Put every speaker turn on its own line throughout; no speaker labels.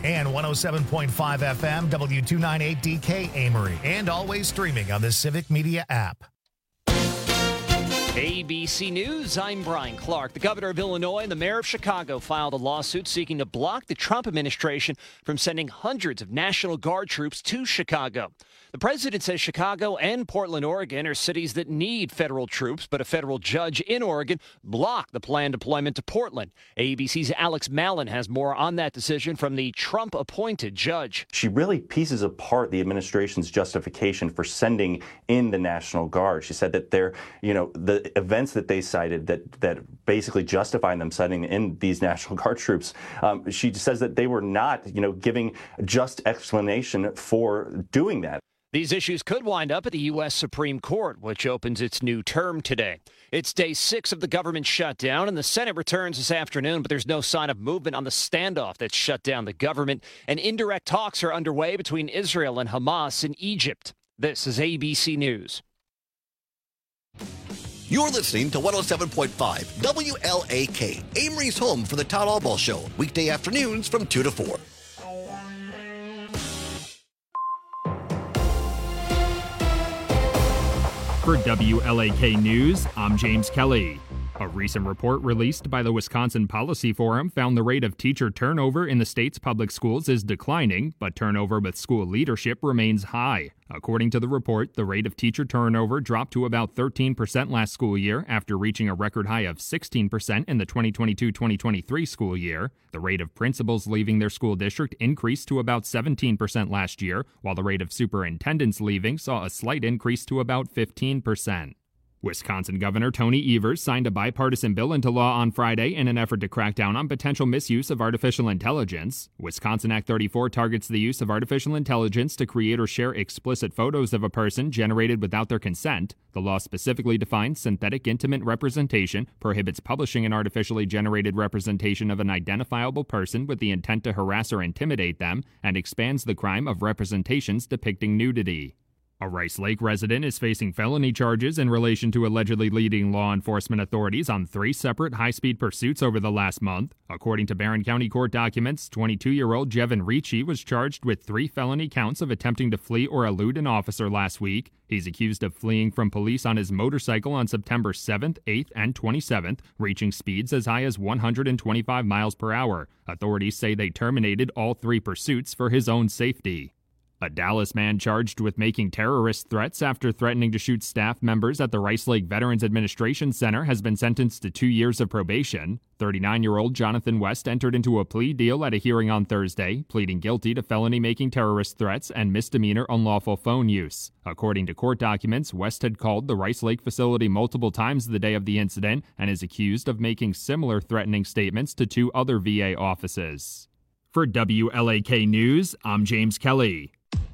And 107.5 FM, W298DK Amory. And always streaming on the Civic Media app.
ABC News, I'm Brian Clark. The governor of Illinois and the mayor of Chicago filed a lawsuit seeking to block the Trump administration from sending hundreds of National Guard troops to Chicago. The president says Chicago and Portland, Oregon are cities that need federal troops, but a federal judge in Oregon blocked the planned deployment to Portland. ABC's Alex Mallon has more on that decision from the Trump-appointed judge.
She really pieces apart the administration's justification for sending in the National Guard. She said that the events that they cited that basically justify them sending in these National Guard troops, she says that they were not, giving just explanation for doing that.
These issues could wind up at the U.S. Supreme Court, which opens its new term today. It's day 6 of the government shutdown, and the Senate returns this afternoon, but there's no sign of movement on the standoff that shut down the government, and indirect talks are underway between Israel and Hamas in Egypt. This is ABC News.
You're listening to 107.5 WLAK, Amory's home for the Todd Albaugh Show, weekday afternoons from 2 to 4.
For WLAK News, I'm James Kelly. A recent report released by the Wisconsin Policy Forum found the rate of teacher turnover in the state's public schools is declining, but turnover with school leadership remains high. According to the report, the rate of teacher turnover dropped to about 13% last school year after reaching a record high of 16% in the 2022-2023 school year. The rate of principals leaving their school district increased to about 17% last year, while the rate of superintendents leaving saw a slight increase to about 15%. Wisconsin Governor Tony Evers signed a bipartisan bill into law on Friday in an effort to crack down on potential misuse of artificial intelligence. Wisconsin Act 34 targets the use of artificial intelligence to create or share explicit photos of a person generated without their consent. The law specifically defines synthetic intimate representation, prohibits publishing an artificially generated representation of an identifiable person with the intent to harass or intimidate them, and expands the crime of representations depicting nudity. A Rice Lake resident is facing felony charges in relation to allegedly leading law enforcement authorities on 3 separate high-speed pursuits over the last month. According to Barron County court documents, 22-year-old Jevin Ricci was charged with 3 felony counts of attempting to flee or elude an officer last week. He's accused of fleeing from police on his motorcycle on September 7th, 8th, and 27th, reaching speeds as high as 125 miles per hour. Authorities say they terminated all 3 pursuits for his own safety. A Dallas man charged with making terrorist threats after threatening to shoot staff members at the Rice Lake Veterans Administration Center has been sentenced to 2 years of probation. 39-year-old Jonathan West entered into a plea deal at a hearing on Thursday, pleading guilty to felony making terrorist threats and misdemeanor unlawful phone use. According to court documents, West had called the Rice Lake facility multiple times the day of the incident and is accused of making similar threatening statements to 2 other VA offices. For WLAK News, I'm James Kelly.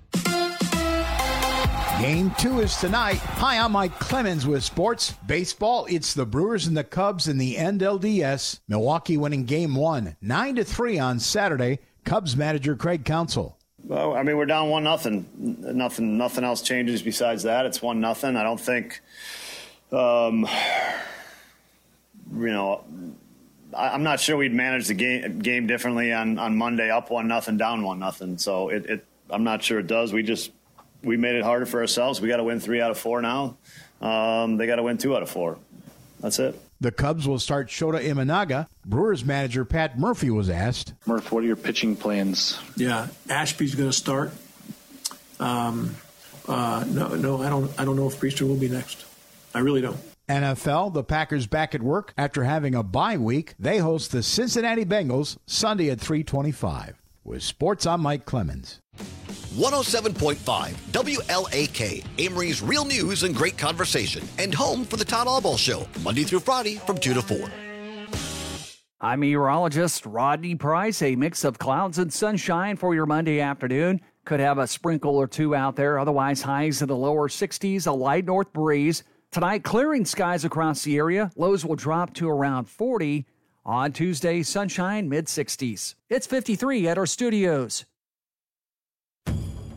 Game 2 is tonight. Hi, I'm Mike Clemens with sports. Baseball, it's the Brewers and the Cubs in the NLDS. Milwaukee winning Game 1, 9-3 on Saturday. Cubs manager Craig Counsell.
Well, I mean, we're down 1-0. Nothing else changes besides that. It's 1-0. I don't think, I'm not sure we'd manage the game differently on Monday, up 1-0, down 1-0. So I'm not sure it does. We made it harder for ourselves. We got to win 3 out of 4 now. They got to win 2 out of 4. That's it.
The Cubs will start Shota Imanaga. Brewers manager Pat Murphy was asked.
Murph, what are your pitching plans?
Yeah, Ashby's going to start. No, I don't know if Priester will be next. I really don't.
NFL, the Packers back at work after having a bye week. They host the Cincinnati Bengals Sunday at 3:25. With sports, I'm Mike Clemens.
107.5 WLAK, Amory's real news and great conversation, and home for the Todd Albaugh Show, Monday through Friday from 2 to 4.
I'm meteorologist Rodney Price. A mix of clouds and sunshine for your Monday afternoon. Could have a sprinkle or 2 out there. Otherwise, highs in the lower 60s, a light north breeze. Tonight, clearing skies across the area. Lows will drop to around 40. On Tuesday, sunshine, mid-60s. It's 53 at our studios.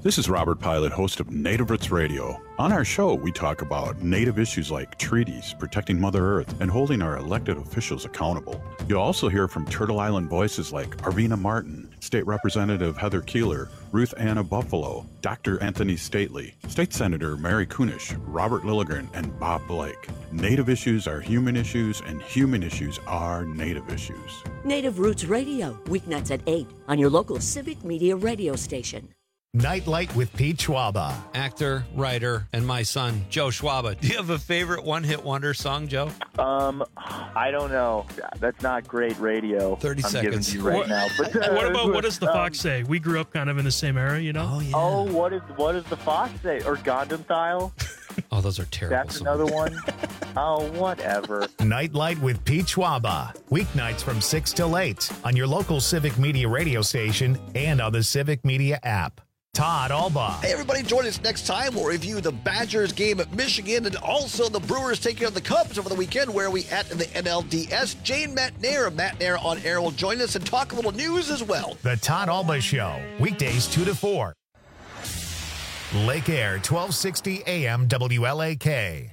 This is Robert Pilot, host of Native Roots Radio. On our show, we talk about Native issues like treaties, protecting Mother Earth, and holding our elected officials accountable. You'll also hear from Turtle Island voices like Arvina Martin, State Representative Heather Keeler, Ruth Anna Buffalo, Dr. Anthony Stately, State Senator Mary Kunish, Robert Lilligren, and Bob Blake. Native issues are human issues, and human issues are Native issues.
Native Roots Radio, weeknights at 8 on your local Civic Media radio station.
Nightlight with Pete Schwaba.
Actor, writer, and my son, Joe Schwaba. Do you have a favorite one-hit wonder song, Joe?
I don't know. That's not great radio.
30
I'm
seconds.
Giving you right now. But,
what does the Fox say? We grew up kind of in the same era, you know?
Oh, yeah.
Oh, what does the Fox say? Or Gundam Style?
Oh, those are terrible.
That's another one. Oh, whatever.
Nightlight with Pete Schwaba. Weeknights from 6 till 8 on your local Civic Media radio station and on the Civic Media app. Todd Albaugh.
Hey, everybody, join us next time. We'll review the Badgers game at Michigan and also the Brewers taking on the Cubs over the weekend. Where are we at in the NLDS? Jane Matnair of Matnair on Air will join us and talk a little news as well.
The Todd Albaugh Show, weekdays 2 to 4. Lake Air, 1260 AM WLAK.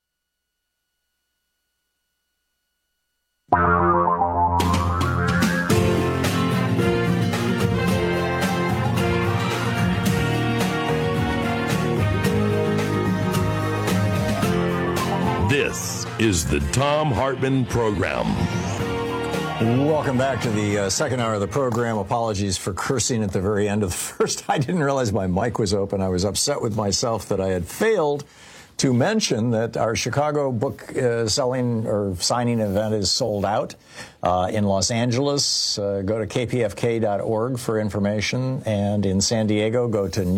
This is the Thom Hartmann Program.
Welcome back to the second hour of the program. Apologies for cursing at the very end of the first. I didn't realize my mic was open. I was upset with myself that I had failed to mention that our Chicago book selling or signing event is sold out in Los Angeles. Go to kpfk.org for information. And in San Diego, go to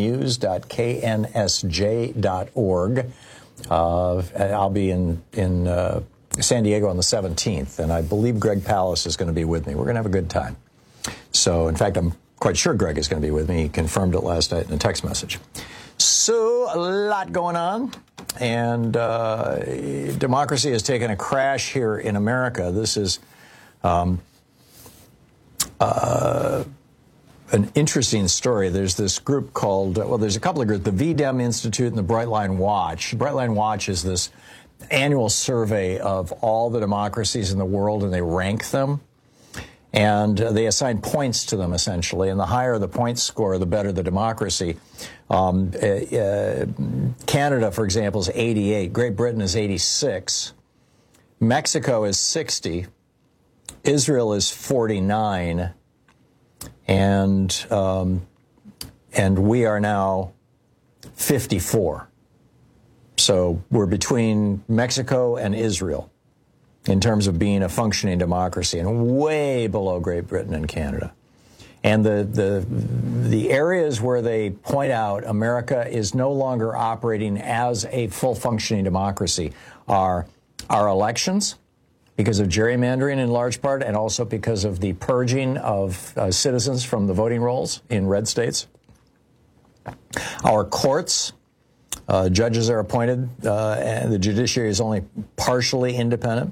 news.knsj.org. I'll be in San Diego on the 17th, and I believe Greg Pallas is going to be with me. We're going to have a good time. So, in fact, I'm quite sure Greg is going to be with me. He confirmed it last night in a text message. So, a lot going on, and democracy has taken a crash here in America. This is an interesting story. There's this group called, there's a couple of groups, the VDEM Institute and the Brightline Watch. Brightline Watch is this annual survey of all the democracies in the world, and they rank them. And they assign points to them, essentially. And the higher the point score, the better the democracy. Canada, for example, is 88. Great Britain is 86. Mexico is 60. Israel is 49. And we are now 54. So we're between Mexico and Israel in terms of being a functioning democracy, and way below Great Britain and Canada. And the areas where they point out America is no longer operating as a full functioning democracy are our elections, because of gerrymandering in large part, and also because of the purging of citizens from the voting rolls in red states. Our courts, judges are appointed, and the judiciary is only partially independent.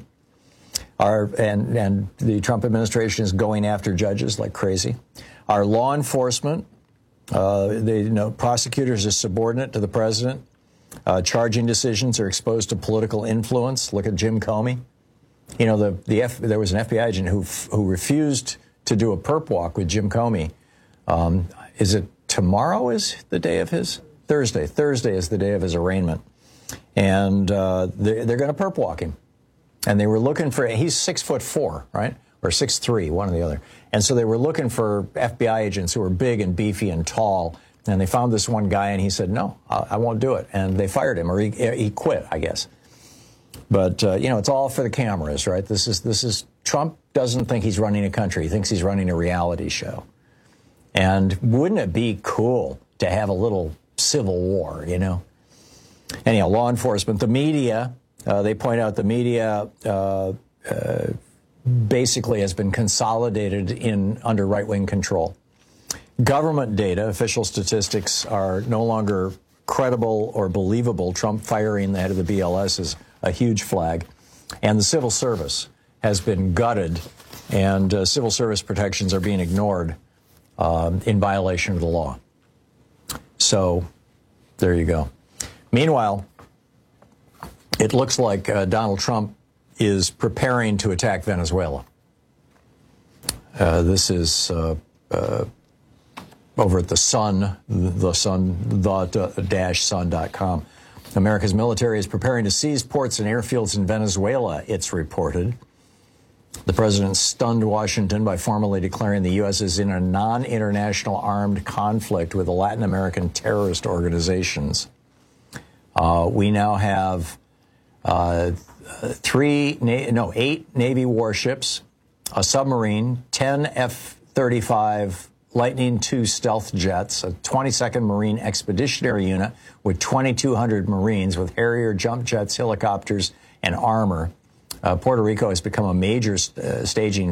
And the Trump administration is going after judges like crazy. Our law enforcement, prosecutors are subordinate to the president. Charging decisions are exposed to political influence. Look at Jim Comey. You know, there was an FBI agent who refused to do a perp walk with Jim Comey. Is it tomorrow is the day of his? Thursday. Thursday is the day of his arraignment. And they're going to perp walk him. And they were looking for, he's 6'4", right? Or 6'3", one or the other. And so they were looking for FBI agents who were big and beefy and tall. And they found this one guy, and he said, no, I won't do it. And they fired him, or he quit, I guess. But, it's all for the cameras, right? This is Trump doesn't think he's running a country. He thinks he's running a reality show. And wouldn't it be cool to have a little civil war, you know? Anyhow, law enforcement, the media, they point out the media basically has been consolidated under right-wing control. Government data, official statistics are no longer credible or believable. Trump firing the head of the BLS is a huge flag. And the civil service has been gutted, and civil service protections are being ignored in violation of the law. So there you go. Meanwhile, it looks like Donald Trump is preparing to attack Venezuela. This is over at the Sun, the-sun.com. America's military is preparing to seize ports and airfields in Venezuela, it's reported. The president stunned Washington by formally declaring the U.S. is in a non-international armed conflict with the Latin American terrorist organizations. We now have 8 Navy warships, a submarine, 10 F-35 Lightning II stealth jets, a 22nd Marine Expeditionary Unit with 2,200 Marines with Harrier jump jets, helicopters, and armor. Puerto Rico has become a major staging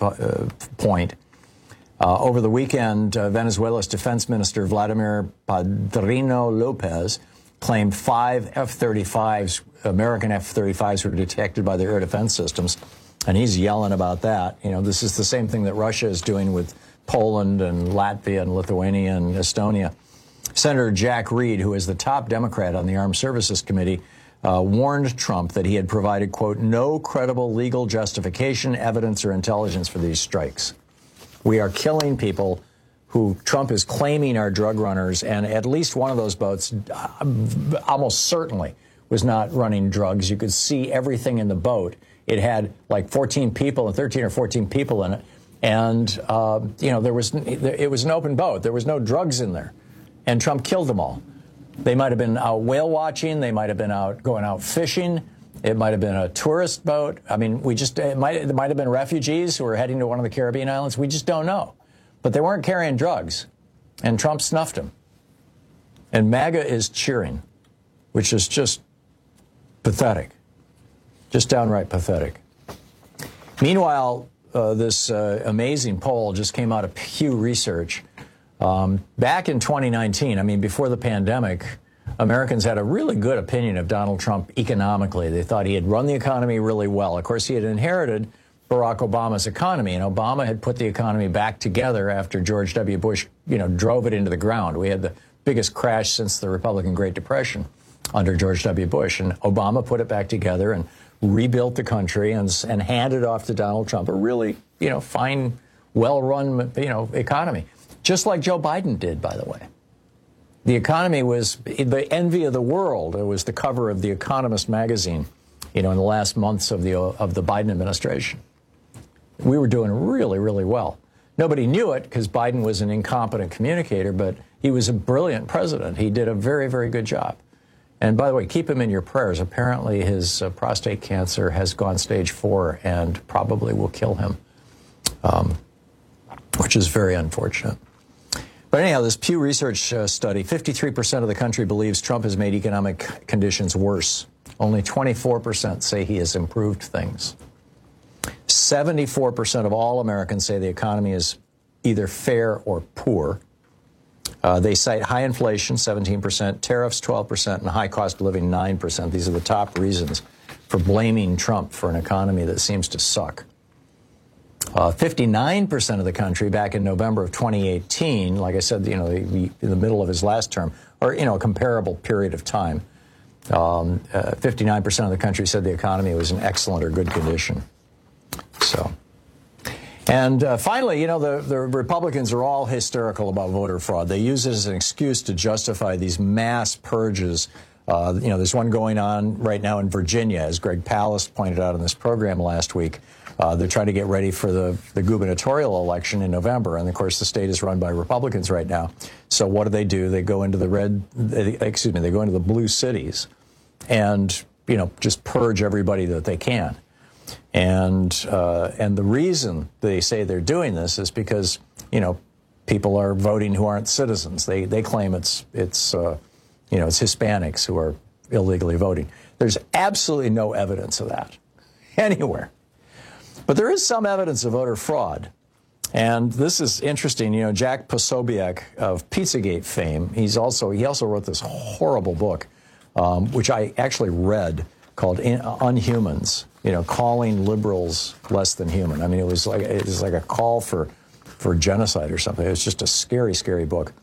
point. Over the weekend, Venezuela's Defense Minister Vladimir Padrino Lopez claimed 5 F-35s, American F-35s, were detected by their air defense systems. And he's yelling about that. You know, this is the same thing that Russia is doing with Poland and Latvia and Lithuania and Estonia. Senator Jack Reed, who is the top Democrat on the Armed Services Committee, warned Trump that he had provided, quote, no credible legal justification, evidence, or intelligence for these strikes. We are killing people who Trump is claiming are drug runners, and at least one of those boats almost certainly was not running drugs. You could see everything in the boat. It had like 14 people, 13 or 14 people in it. And, you know, it was an open boat. There was no drugs in there. And Trump killed them all. They might have been out whale watching. They might have been going out fishing. It might have been a tourist boat. I mean, it might have been refugees who were heading to one of the Caribbean islands. We just don't know. But they weren't carrying drugs. And Trump snuffed them. And MAGA is cheering, which is just pathetic. Just downright pathetic. Meanwhile, this amazing poll just came out of Pew Research. Back in 2019, I mean, before the pandemic, Americans had a really good opinion of Donald Trump economically. They thought he had run the economy really well. Of course, he had inherited Barack Obama's economy, and Obama had put the economy back together after George W. Bush, you know, drove it into the ground. We had the biggest crash since the Republican Great Depression under George W. Bush, and Obama put it back together and rebuilt the country and handed off to Donald Trump a really, you know, fine, well-run, you know, economy. Just like Joe Biden did, by the way. The economy was the envy of the world. It was the cover of The Economist magazine, you know, in the last months of the Biden administration. We were doing really, really well. Nobody knew it because Biden was an incompetent communicator, but he was a brilliant president. He did a very, very good job. And by the way, keep him in your prayers. Apparently his prostate cancer has gone stage 4 and probably will kill him, which is very unfortunate. But anyhow, this Pew Research study, 53% of the country believes Trump has made economic conditions worse. Only 24% say he has improved things. 74% of all Americans say the economy is either fair or poor. They cite high inflation, 17%, tariffs, 12%, and high cost of living, 9%. These are the top reasons for blaming Trump for an economy that seems to suck. 59% of the country back in November of 2018, like I said, you know, in the middle of his last term, or, you know, a comparable period of time, 59% of the country said the economy was in excellent or good condition. So, and finally, you know, the Republicans are all hysterical about voter fraud. They use it as an excuse to justify these mass purges. You know, there's one going on right now in Virginia, as Greg Palast pointed out in this program last week. They're trying to get ready for the gubernatorial election in November. And, of course, the state is run by Republicans right now. So what do? They go into they go into the blue cities and, you know, just purge everybody that they can. And the reason they say they're doing this is because, you know, people are voting who aren't citizens. They claim it's Hispanics who are illegally voting. There's absolutely no evidence of that anywhere. But there is some evidence of voter fraud. And this is interesting. You know, Jack Posobiec of Pizzagate fame, he also wrote this horrible book, which I actually read, called Unhumans, you know, calling liberals less than human. I mean, it was like a call for genocide or something. It was just a scary, scary book.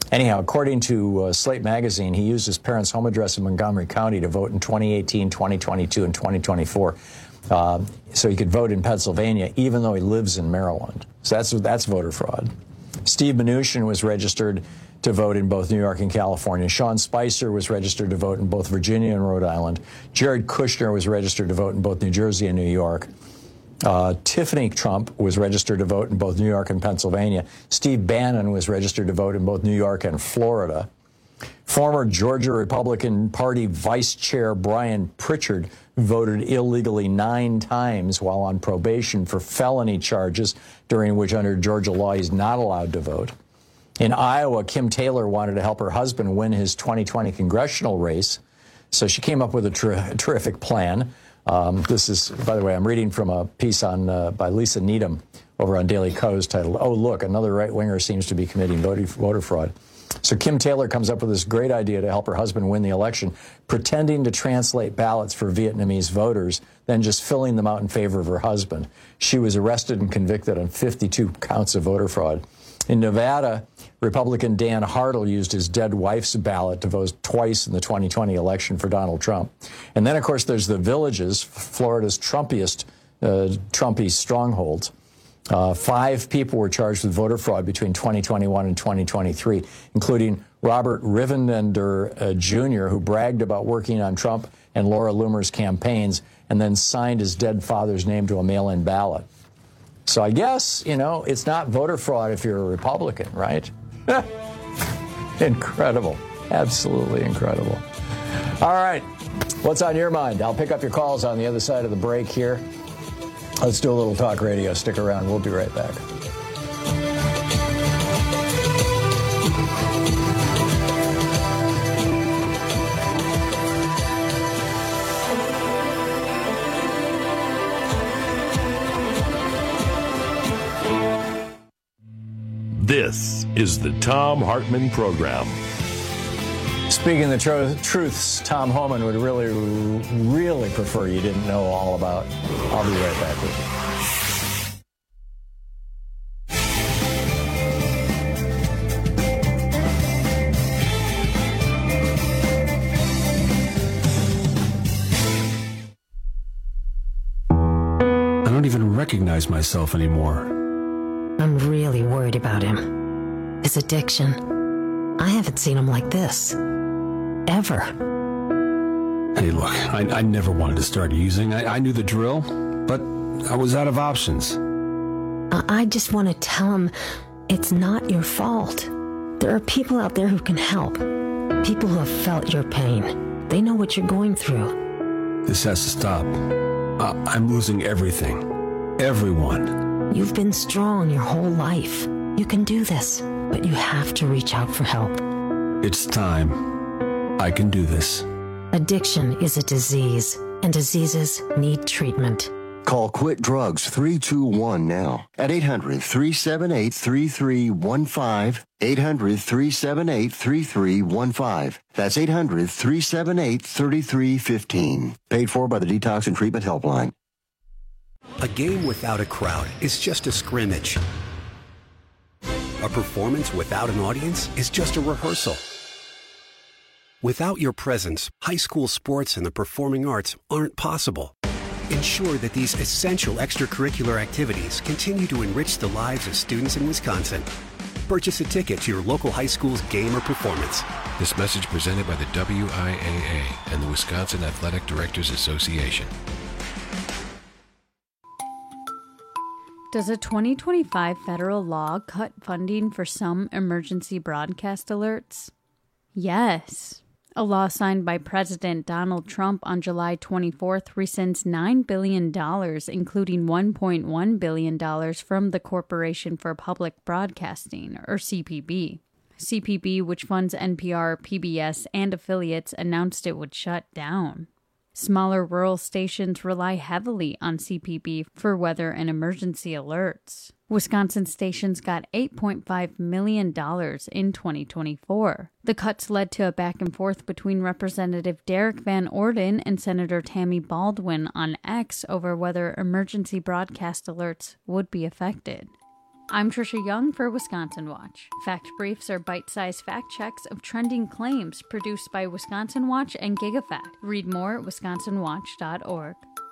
Anyhow, according to Slate Magazine, he used his parents' home address in Montgomery County to vote in 2018, 2022, and 2024. So he could vote in Pennsylvania, even though he lives in Maryland. So that's voter fraud. Steve Mnuchin was registered to vote in both New York and California. Sean Spicer was registered to vote in both Virginia and Rhode Island. Jared Kushner was registered to vote in both New Jersey and New York. Tiffany Trump was registered to vote in both New York and Pennsylvania. Steve Bannon was registered to vote in both New York and Florida. Former Georgia Republican Party Vice Chair Brian Pritchard voted illegally 9 times while on probation for felony charges, during which under Georgia law he's not allowed to vote. In Iowa, Kim Taylor wanted to help her husband win his 2020 congressional race, so she came up with a terrific plan. This is, by the way, I'm reading from a piece by Lisa Needham over on Daily Kos titled, "Oh, look, another right-winger seems to be committing voter fraud." So Kim Taylor comes up with this great idea to help her husband win the election, pretending to translate ballots for Vietnamese voters, then just filling them out in favor of her husband. She was arrested and convicted on 52 counts of voter fraud. In Nevada, Republican Dan Hartle used his dead wife's ballot to vote twice in the 2020 election for Donald Trump. And then, of course, there's the Villages, Florida's Trumpy strongholds. 5 people were charged with voter fraud between 2021 and 2023, including Robert Rivendender Jr., who bragged about working on Trump and Laura Loomer's campaigns and then signed his dead father's name to a mail-in ballot. So I guess, it's not voter fraud if you're a Republican, right? Incredible. Absolutely incredible. All right. What's on your mind? I'll pick up your calls on the other side of the break here. Let's do a little talk radio. Stick around. We'll be right back.
This is the Thom Hartmann Program.
Speaking the truths, Tom Homan would really, really prefer you didn't know all about. I'll be right back with you.
I don't even recognize myself anymore.
I'm really worried about him. His addiction. I haven't seen him like this. Ever.
Hey, look, I never wanted to start using. I knew the drill, but I was out of options.
I just want to tell him it's not your fault. There are people out there who can help. People who have felt your pain. They know what you're going through.
This has to stop. I'm losing everything. Everyone.
You've been strong your whole life. You can do this, but you have to reach out for help.
It's time. I can do this.
Addiction is a disease, and diseases need treatment.
Call Quit Drugs 321 now at 800-378-3315. 800-378-3315. That's 800-378-3315. Paid for by the Detox and Treatment Helpline.
A game without a crowd is just a scrimmage. A performance without an audience is just a rehearsal. Without your presence, high school sports and the performing arts aren't possible. Ensure that these essential extracurricular activities continue to enrich the lives of students in Wisconsin. Purchase a ticket to your local high school's game or performance.
This message presented by the WIAA and the Wisconsin Athletic Directors Association.
Does a 2025 federal law cut funding for some emergency broadcast alerts? Yes. A law signed by President Donald Trump on July 24th rescinds $9 billion, including $1.1 billion from the Corporation for Public Broadcasting, or CPB. CPB, which funds NPR, PBS, and affiliates, announced it would shut down. Smaller rural stations rely heavily on CPB for weather and emergency alerts. Wisconsin stations got $8.5 million in 2024. The cuts led to a back and forth between Representative Derek Van Orden and Senator Tammy Baldwin on X over whether emergency broadcast alerts would be affected. I'm Trisha Young for Wisconsin Watch. Fact Briefs are bite-sized fact checks of trending claims produced by Wisconsin Watch and GigaFact. Read more at wisconsinwatch.org.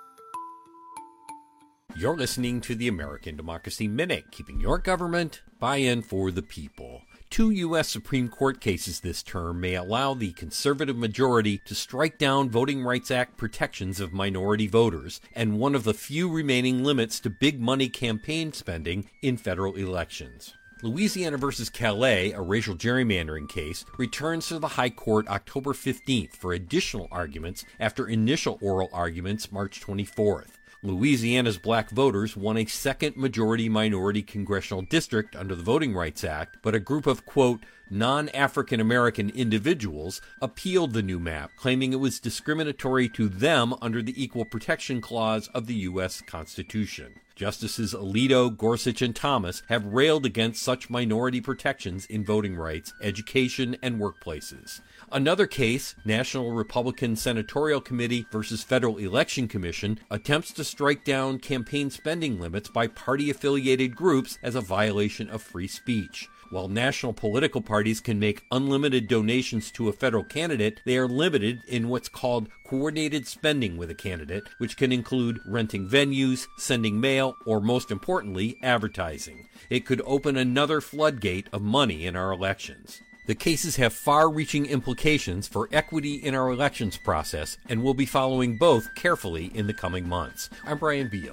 You're listening to the American Democracy Minute, keeping your government buy-in for the people. 2 U.S. Supreme Court cases this term may allow the conservative majority to strike down Voting Rights Act protections of minority voters, and one of the few remaining limits to big money campaign spending in federal elections. Louisiana versus Calais, a racial gerrymandering case, returns to the High Court October 15th for additional arguments after initial oral arguments March 24th. Louisiana's black voters won a second majority-minority congressional district under the Voting Rights Act, but a group of, quote, non-African-American individuals appealed the new map, claiming it was discriminatory to them under the Equal Protection Clause of the U.S. Constitution. Justices Alito, Gorsuch, and Thomas have railed against such minority protections in voting rights, education, and workplaces. Another case, National Republican Senatorial Committee versus Federal Election Commission, attempts to strike down campaign spending limits by party-affiliated groups as a violation of free speech. While national political parties can make unlimited donations to a federal candidate, they are limited in what's called coordinated spending with a candidate, which can include renting venues, sending mail, or most importantly, advertising. It could open another floodgate of money in our elections. The cases have far-reaching implications for equity in our elections process, and we'll be following both carefully in the coming months. I'm Brian Beal.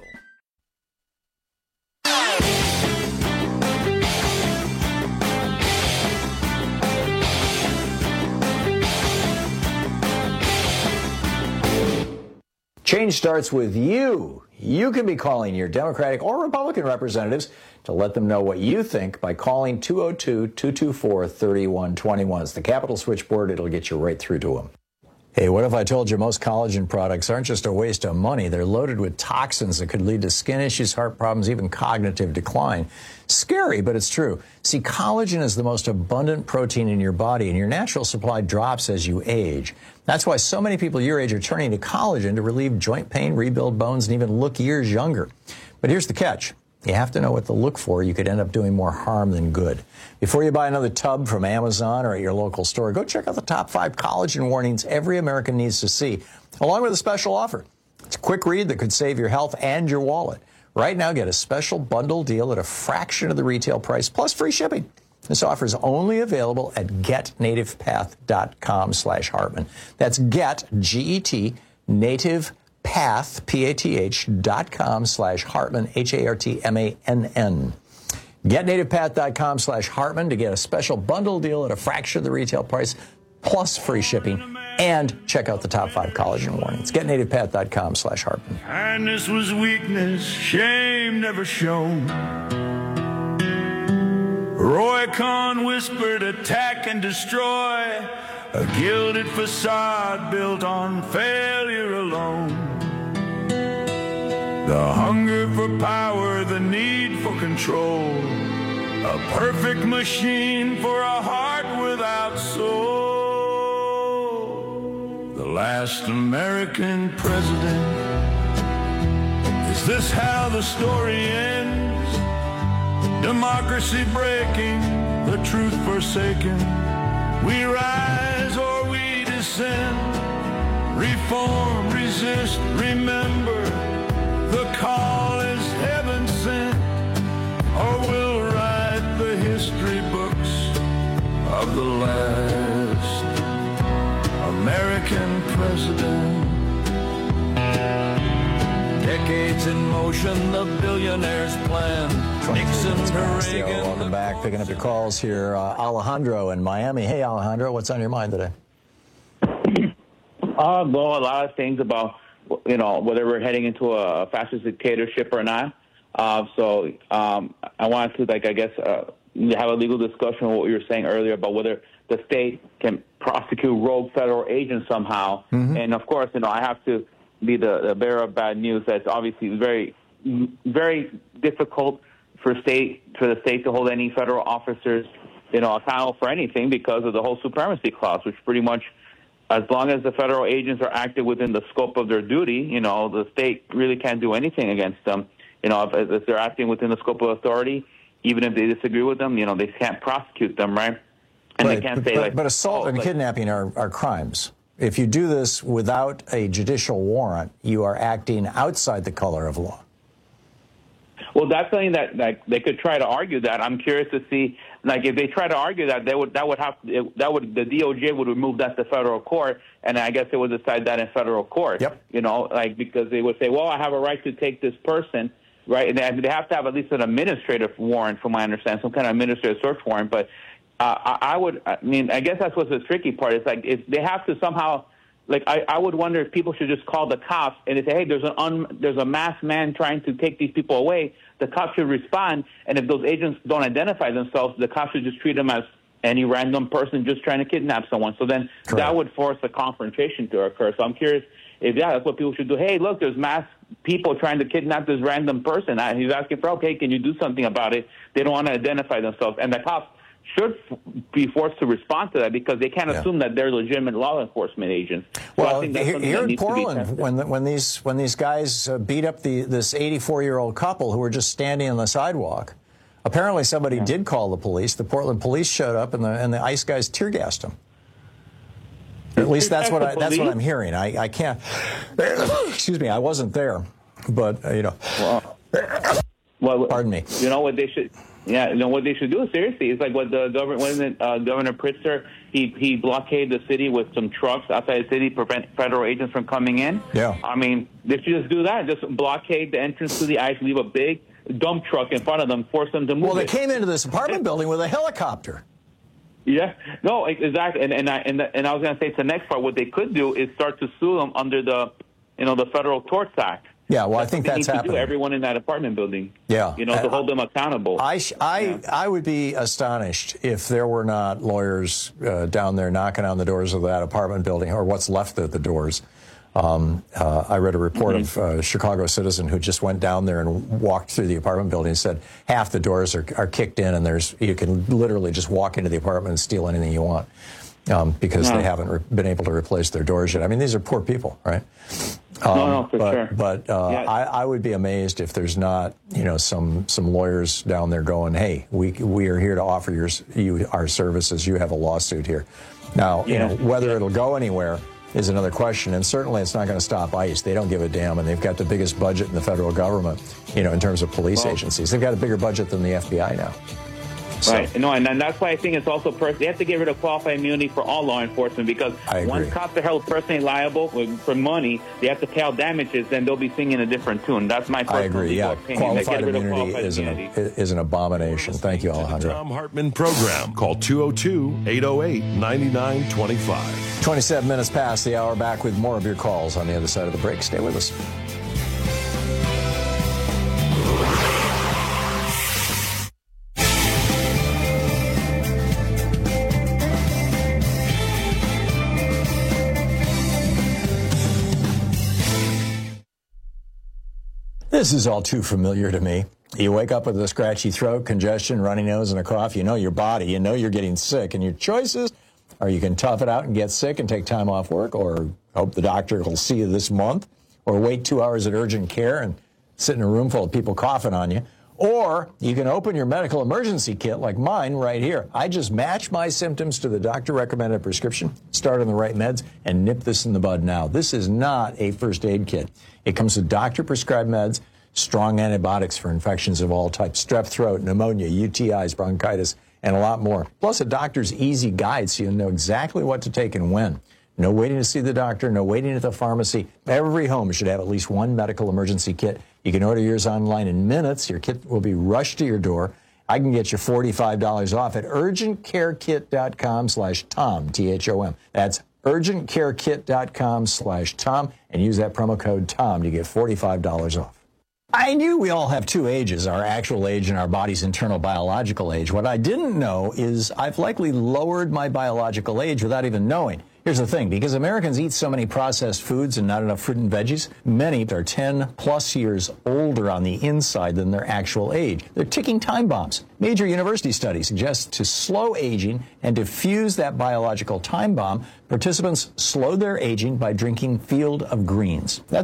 Change starts with you. You can be calling your Democratic or Republican representatives to let them know what you think by calling 202-224-3121. It's the Capitol switchboard. It'll get you right through to them. Hey, what if I told you most collagen products aren't just a waste of money? They're loaded with toxins that could lead to skin issues, heart problems, even cognitive decline. Scary, but it's true. See, collagen is the most abundant protein in your body, and your natural supply drops as you age. That's why so many people your age are turning to collagen to relieve joint pain, rebuild bones, and even look years younger. But here's the catch. You have to know what to look for. You could end up doing more harm than good. Before you buy another tub from Amazon or at your local store, go check out the top 5 collagen warnings every American needs to see, along with a special offer. It's a quick read that could save your health and your wallet. Right now, get a special bundle deal at a fraction of the retail price, plus free shipping. This offer is only available at getnativepath.com/Hartman. That's get, G-E-T, nativepath, PATH.com/Hartman, Hartmann. GetNativePath.com/Hartman to get a special bundle deal at a fraction of the retail price, plus free shipping, and check out the top 5 collagen warnings. GetNativePath.com/Hartman.
Kindness was weakness, shame never shown. Roy Cohn whispered, attack and destroy, a gilded facade built on failure alone. The hunger for power, the need for control, a perfect machine for a heart without soul. The last American president. Is this how the story ends? Democracy breaking, the truth forsaken. We rise or we descend. Reform, resist, remember. The call is heaven sent. Or we'll write the history books of the last American president. Decades in motion, the billionaire's plan. Nixon to Reagan.
Welcome back. Picking up your calls here. Alejandro in Miami. Hey, Alejandro, what's on your mind today?
Well, a lot of things about, whether we're heading into a fascist dictatorship or not. So I wanted to, have a legal discussion on what you were saying earlier about whether the state can prosecute rogue federal agents somehow. Mm-hmm. And, of course, I have to be the bearer of bad news. That's obviously very, very difficult for the state to hold any federal officers, accountable for anything because of the whole supremacy clause, which pretty much, as long as the federal agents are acting within the scope of their duty, the state really can't do anything against them. If they're acting within the scope of authority, even if they disagree with them, they can't prosecute them, right? And
right.
They can't say
but assault and kidnapping are crimes. If you do this without a judicial warrant, you are acting outside the color of law.
Well, that's something that they could try to argue that. I'm curious to see, if they try to argue that, the DOJ would remove that to federal court, and I guess they would decide that in federal court.
Yep.
Because they would say, well, I have a right to take this person, right? And they have to have at least an administrative warrant, from my understanding, some kind of administrative search warrant. But I guess that's what's the tricky part. It's if they have to somehow. I would wonder if people should just call the cops and they say, hey, there's a masked man trying to take these people away. The cops should respond, and if those agents don't identify themselves, the cops should just treat them as any random person just trying to kidnap someone. So then that would force a confrontation to occur. So I'm curious if, that's what people should do. Hey, look, there's masked people trying to kidnap this random person. He's asking for, okay, can you do something about it? They don't want to identify themselves. And the cops should be forced to respond to that because they can't assume that they're legitimate law enforcement agents.
Well, here in Portland, when these guys beat up this 84-year-old couple who were just standing on the sidewalk, apparently somebody did call the police. The Portland police showed up, and the ICE guys tear gassed them. At least that's what I'm hearing. I can't. Excuse me, I wasn't there, but
Well,
pardon me.
You know what they should. Yeah, what they should do, seriously, is like what the government, Governor Pritzker, he blockaded the city with some trucks outside the city to prevent federal agents from coming in.
Yeah.
I mean, they should just do that. Just blockade the entrance to the ICE, leave a big dump truck in front of them, force them to move.
Well, they came into this apartment building with a helicopter.
Yeah, no, exactly. And I was going to say to the next part, what they could do is start to sue them under the Federal Tort Act.
Yeah, well, I think that's happening.
Everyone in that apartment building.
Yeah.
To hold them accountable.
I would be astonished if there were not lawyers down there knocking on the doors of that apartment building, or what's left of the doors. I read a report of a Chicago citizen who just went down there and walked through the apartment building and said half the doors are kicked in, and you can literally just walk into the apartment and steal anything you want. Because they haven't been able to replace their doors yet. I mean, these are poor people, right?
For sure.
But I would be amazed if there's not, some lawyers down there going, hey, we are here to offer you our services. You have a lawsuit here. Now, whether it'll go anywhere is another question, and certainly it's not going to stop ICE. They don't give a damn, and they've got the biggest budget in the federal government, in terms of police agencies. They've got a bigger budget than the FBI now.
Right. No, and that's why I think it's also they have to get rid of qualified immunity for all law enforcement, because once cops are held personally liable for money, they have to pay out damages, then they'll be singing a different tune. That's my personal opinion.
Qualified immunity is an abomination. Thank you, Alejandro.
The Thom Hartmann Program. Call 202-808-9925.
27 minutes past the hour. Back with more of your calls on the other side of the break. Stay with us. This is all too familiar to me. You wake up with a scratchy throat, congestion, runny nose, and a cough. You know your body. You know you're getting sick. And your choices are you can tough it out and get sick and take time off work, or hope the doctor will see you this month, or wait 2 hours at urgent care and sit in a room full of people coughing on you. Or you can open your medical emergency kit like mine right here. I just match my symptoms to the doctor-recommended prescription, start on the right meds, and nip this in the bud now. This is not a first aid kit. It comes with doctor-prescribed meds, strong antibiotics for infections of all types, strep throat, pneumonia, UTIs, bronchitis, and a lot more. Plus a doctor's easy guide so you'll know exactly what to take and when. No waiting to see the doctor, no waiting at the pharmacy. Every home should have at least one medical emergency kit. You can order yours online in minutes. Your kit will be rushed to your door. I can get you $45 off at urgentcarekit.com/Tom, T-H-O-M. That's urgentcarekit.com/Tom, and use that promo code TOM to get $45 off. I knew we all have two ages, our actual age and our body's internal biological age. What I didn't know is I've likely lowered my biological age without even knowing. Here's the thing, because Americans eat so many processed foods and not enough fruit and veggies, many are 10 plus years older on the inside than their actual age. They're ticking time bombs. Major university studies suggest to slow aging and defuse that biological time bomb, participants slow their aging by drinking Field of Greens. That's all.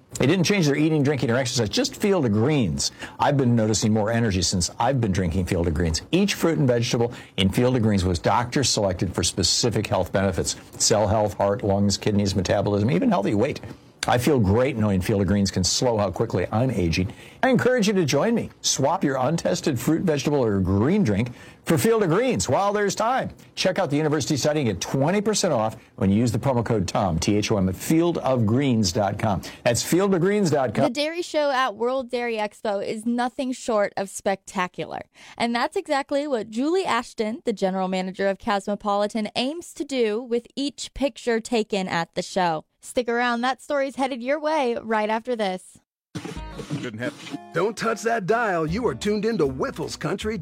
They didn't change their eating, drinking, or exercise, just Field of Greens. I've been noticing more energy since I've been drinking Field of Greens. Each fruit and vegetable in Field of Greens was doctor selected for specific health benefits: cell health, heart, lungs, kidneys, metabolism, even healthy weight. I feel great knowing Field of Greens can slow how quickly I'm aging. I encourage you to join me. Swap your untested fruit, vegetable, or green drink for Field of Greens while there's time. Check out the university study and get 20% off when you use the promo code TOM, T-H-O-M, at fieldofgreens.com. That's fieldofgreens.com.
The Dairy Show at World Dairy Expo is nothing short of spectacular. And that's exactly what Julie Ashton, the general manager of Cosmopolitan, aims to do with each picture taken at the show. Stick around. That story's headed your way right after this.
Don't touch that dial. You are tuned into Whiffles Country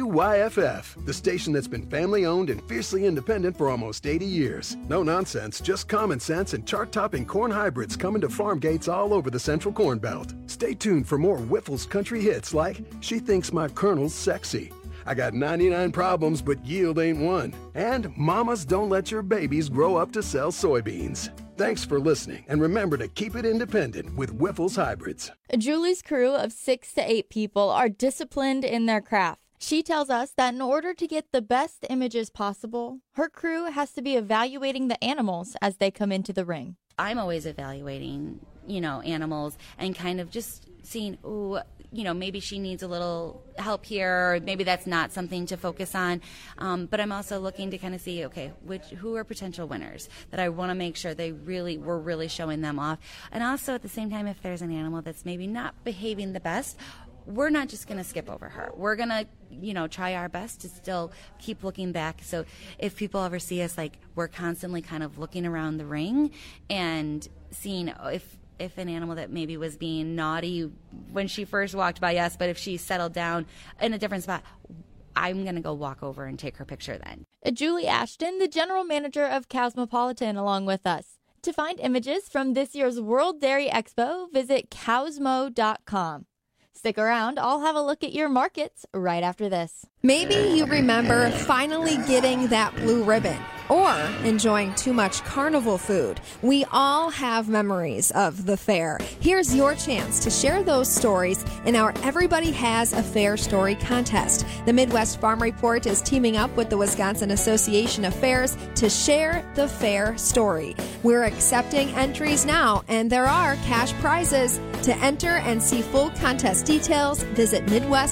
WYFF, the station that's been family-owned and fiercely independent for almost 80 years. No nonsense, just common sense and chart-topping corn hybrids coming to farm gates all over the Central Corn Belt. Stay tuned for more Whiffles Country hits like She Thinks My Colonel's Sexy, I Got 99 Problems But Yield Ain't One, and Mamas Don't Let Your Babies Grow Up to Sell Soybeans. Thanks for listening, and remember to keep it independent with Whiffles Hybrids.
Julie's crew of 6 to 8 people are disciplined in their craft. She tells us that in order to get the best images possible, her crew has to be evaluating the animals as they come into the ring.
I'm always evaluating, animals and kind of just seeing, maybe she needs a little help here, or maybe that's not something to focus on. But I'm also looking to kind of see, who are potential winners that I want to make sure we're really showing them off. And also at the same time, if there's an animal that's maybe not behaving the best, we're not just going to skip over her. We're going to, try our best to still keep looking back. So if people ever see us, we're constantly kind of looking around the ring and seeing if an animal that maybe was being naughty when she first walked by us, but if she settled down in a different spot, I'm going to go walk over and take her picture then.
Julie Ashton, the general manager of Cosmopolitan, along with us. To find images from this year's World Dairy Expo, visit cosmo.com. Stick around. I'll have a look at your markets right after this.
Maybe you remember finally getting that blue ribbon or enjoying too much carnival food. We all have memories of the fair. Here's your chance to share those stories in our Everybody Has a Fair Story contest. The Midwest Farm Report is teaming up with the Wisconsin Association of Fairs to share the fair story. We're accepting entries now, and there are cash prizes. To enter and see full contest details, visit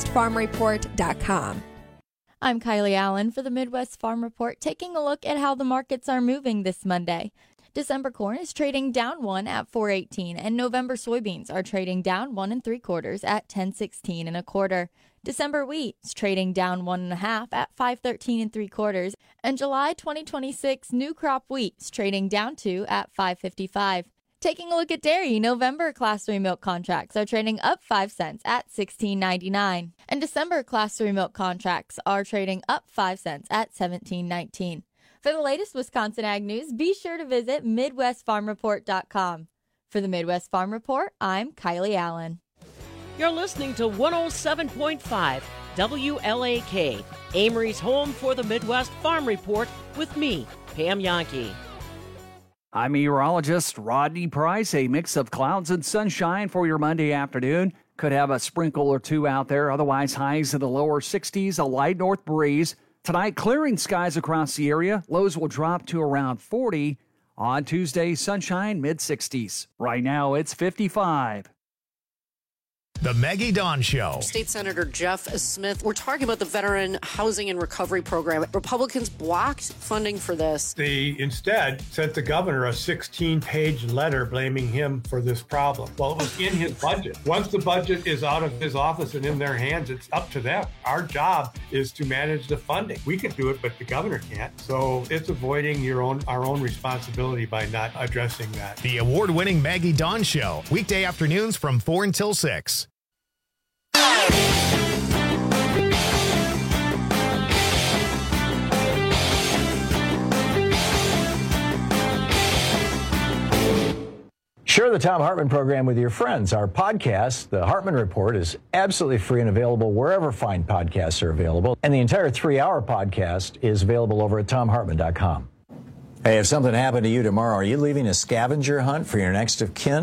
MidwestFarmReport.com.
I'm Kylie Allen for the Midwest Farm Report, taking a look at how the markets are moving this Monday. December corn is trading down 1 at $4.18, and November soybeans are trading down 1 3/4 at $10.16 1/4. December wheat is trading down 1 1/2 at $5.13 3/4, and July 2026 new crop wheat is trading down 2 at $5.55. Taking a look at dairy, November Class 3 milk contracts are trading up 5 cents at $16.99. And December Class 3 milk contracts are trading up 5 cents at $17.19. For the latest Wisconsin Ag News, be sure to visit MidwestFarmReport.com. For the Midwest Farm Report, I'm Kylie Allen.
You're listening to 107.5 WLAK, Amory's home for the Midwest Farm Report with me, Pam Yankee.
I'm meteorologist Rodney Price. A mix of clouds and sunshine for your Monday afternoon. Could have a sprinkle or two out there. Otherwise, highs in the lower 60s, a light north breeze. Tonight, clearing skies across the area. Lows will drop to around 40. On Tuesday, sunshine, mid-60s. Right now, it's 55.
The Maggie Dawn Show.
State Senator Jeff Smith, we're talking about the Veteran Housing and Recovery Program. Republicans blocked funding for this.
They instead sent the governor a 16-page letter blaming him for this problem. Well, it was in his budget. Once the budget is out of his office and in their hands, it's up to them. Our job is to manage the funding. We can do it, but the governor can't. So it's avoiding our own responsibility by not addressing that.
The award-winning Maggie Dawn Show. Weekday afternoons from 4 until 6.
Share the Thom Hartmann program with your friends. Our podcast, The Hartmann Report, is absolutely free and available wherever fine podcasts are available. And the entire 3-hour podcast is available over at TomHartmann.com. Hey, if something happened to you tomorrow, are you leaving a scavenger hunt for your next of kin?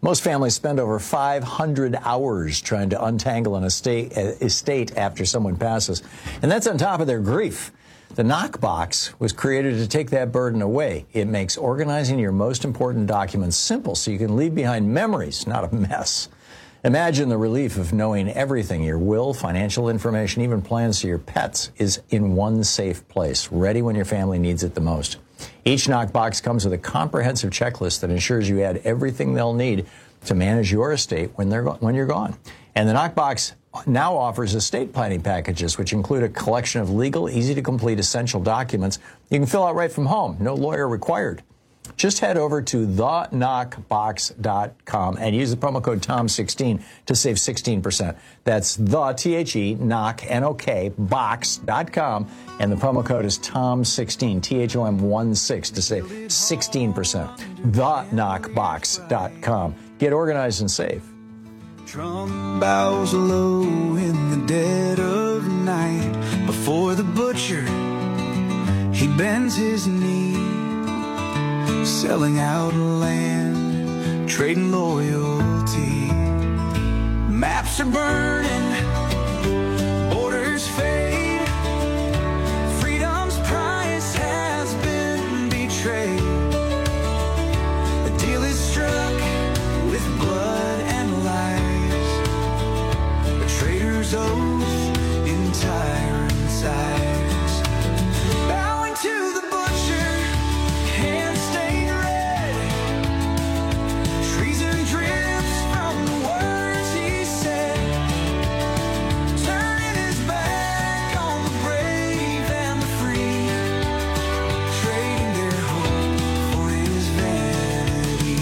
Most families spend over 500 hours trying to untangle an estate after someone passes, and that's on top of their grief. The Knockbox was created to take that burden away. It makes organizing your most important documents simple so you can leave behind memories, not a mess. Imagine the relief of knowing everything, your will, financial information, even plans for your pets, is in one safe place, ready when your family needs it the most. Each Knockbox comes with a comprehensive checklist that ensures you had everything they'll need to manage your estate when you're gone. And the Knockbox now offers estate planning packages, which include a collection of legal, easy-to-complete essential documents you can fill out right from home. No lawyer required. Just head over to thenokbox.com and use the promo code TOM16 to save 16%. That's knock, N-O-K, box.com, and the promo code is TOM16, THOM16, to save 16%. Thenokbox.com. Get organized and save.
Trump bows low in the dead of night. Before the butcher, he bends his knee. Selling out land, trading loyalty. Maps are burning, borders fade. Freedom's price has been betrayed. The deal is struck with blood and lies. A traitor's oath in tyrant's eyes. Bowing to the butcher, hands stained red. Treason drips from the words he said. Turning his back on the brave and the free. Trading their hope for his vanity.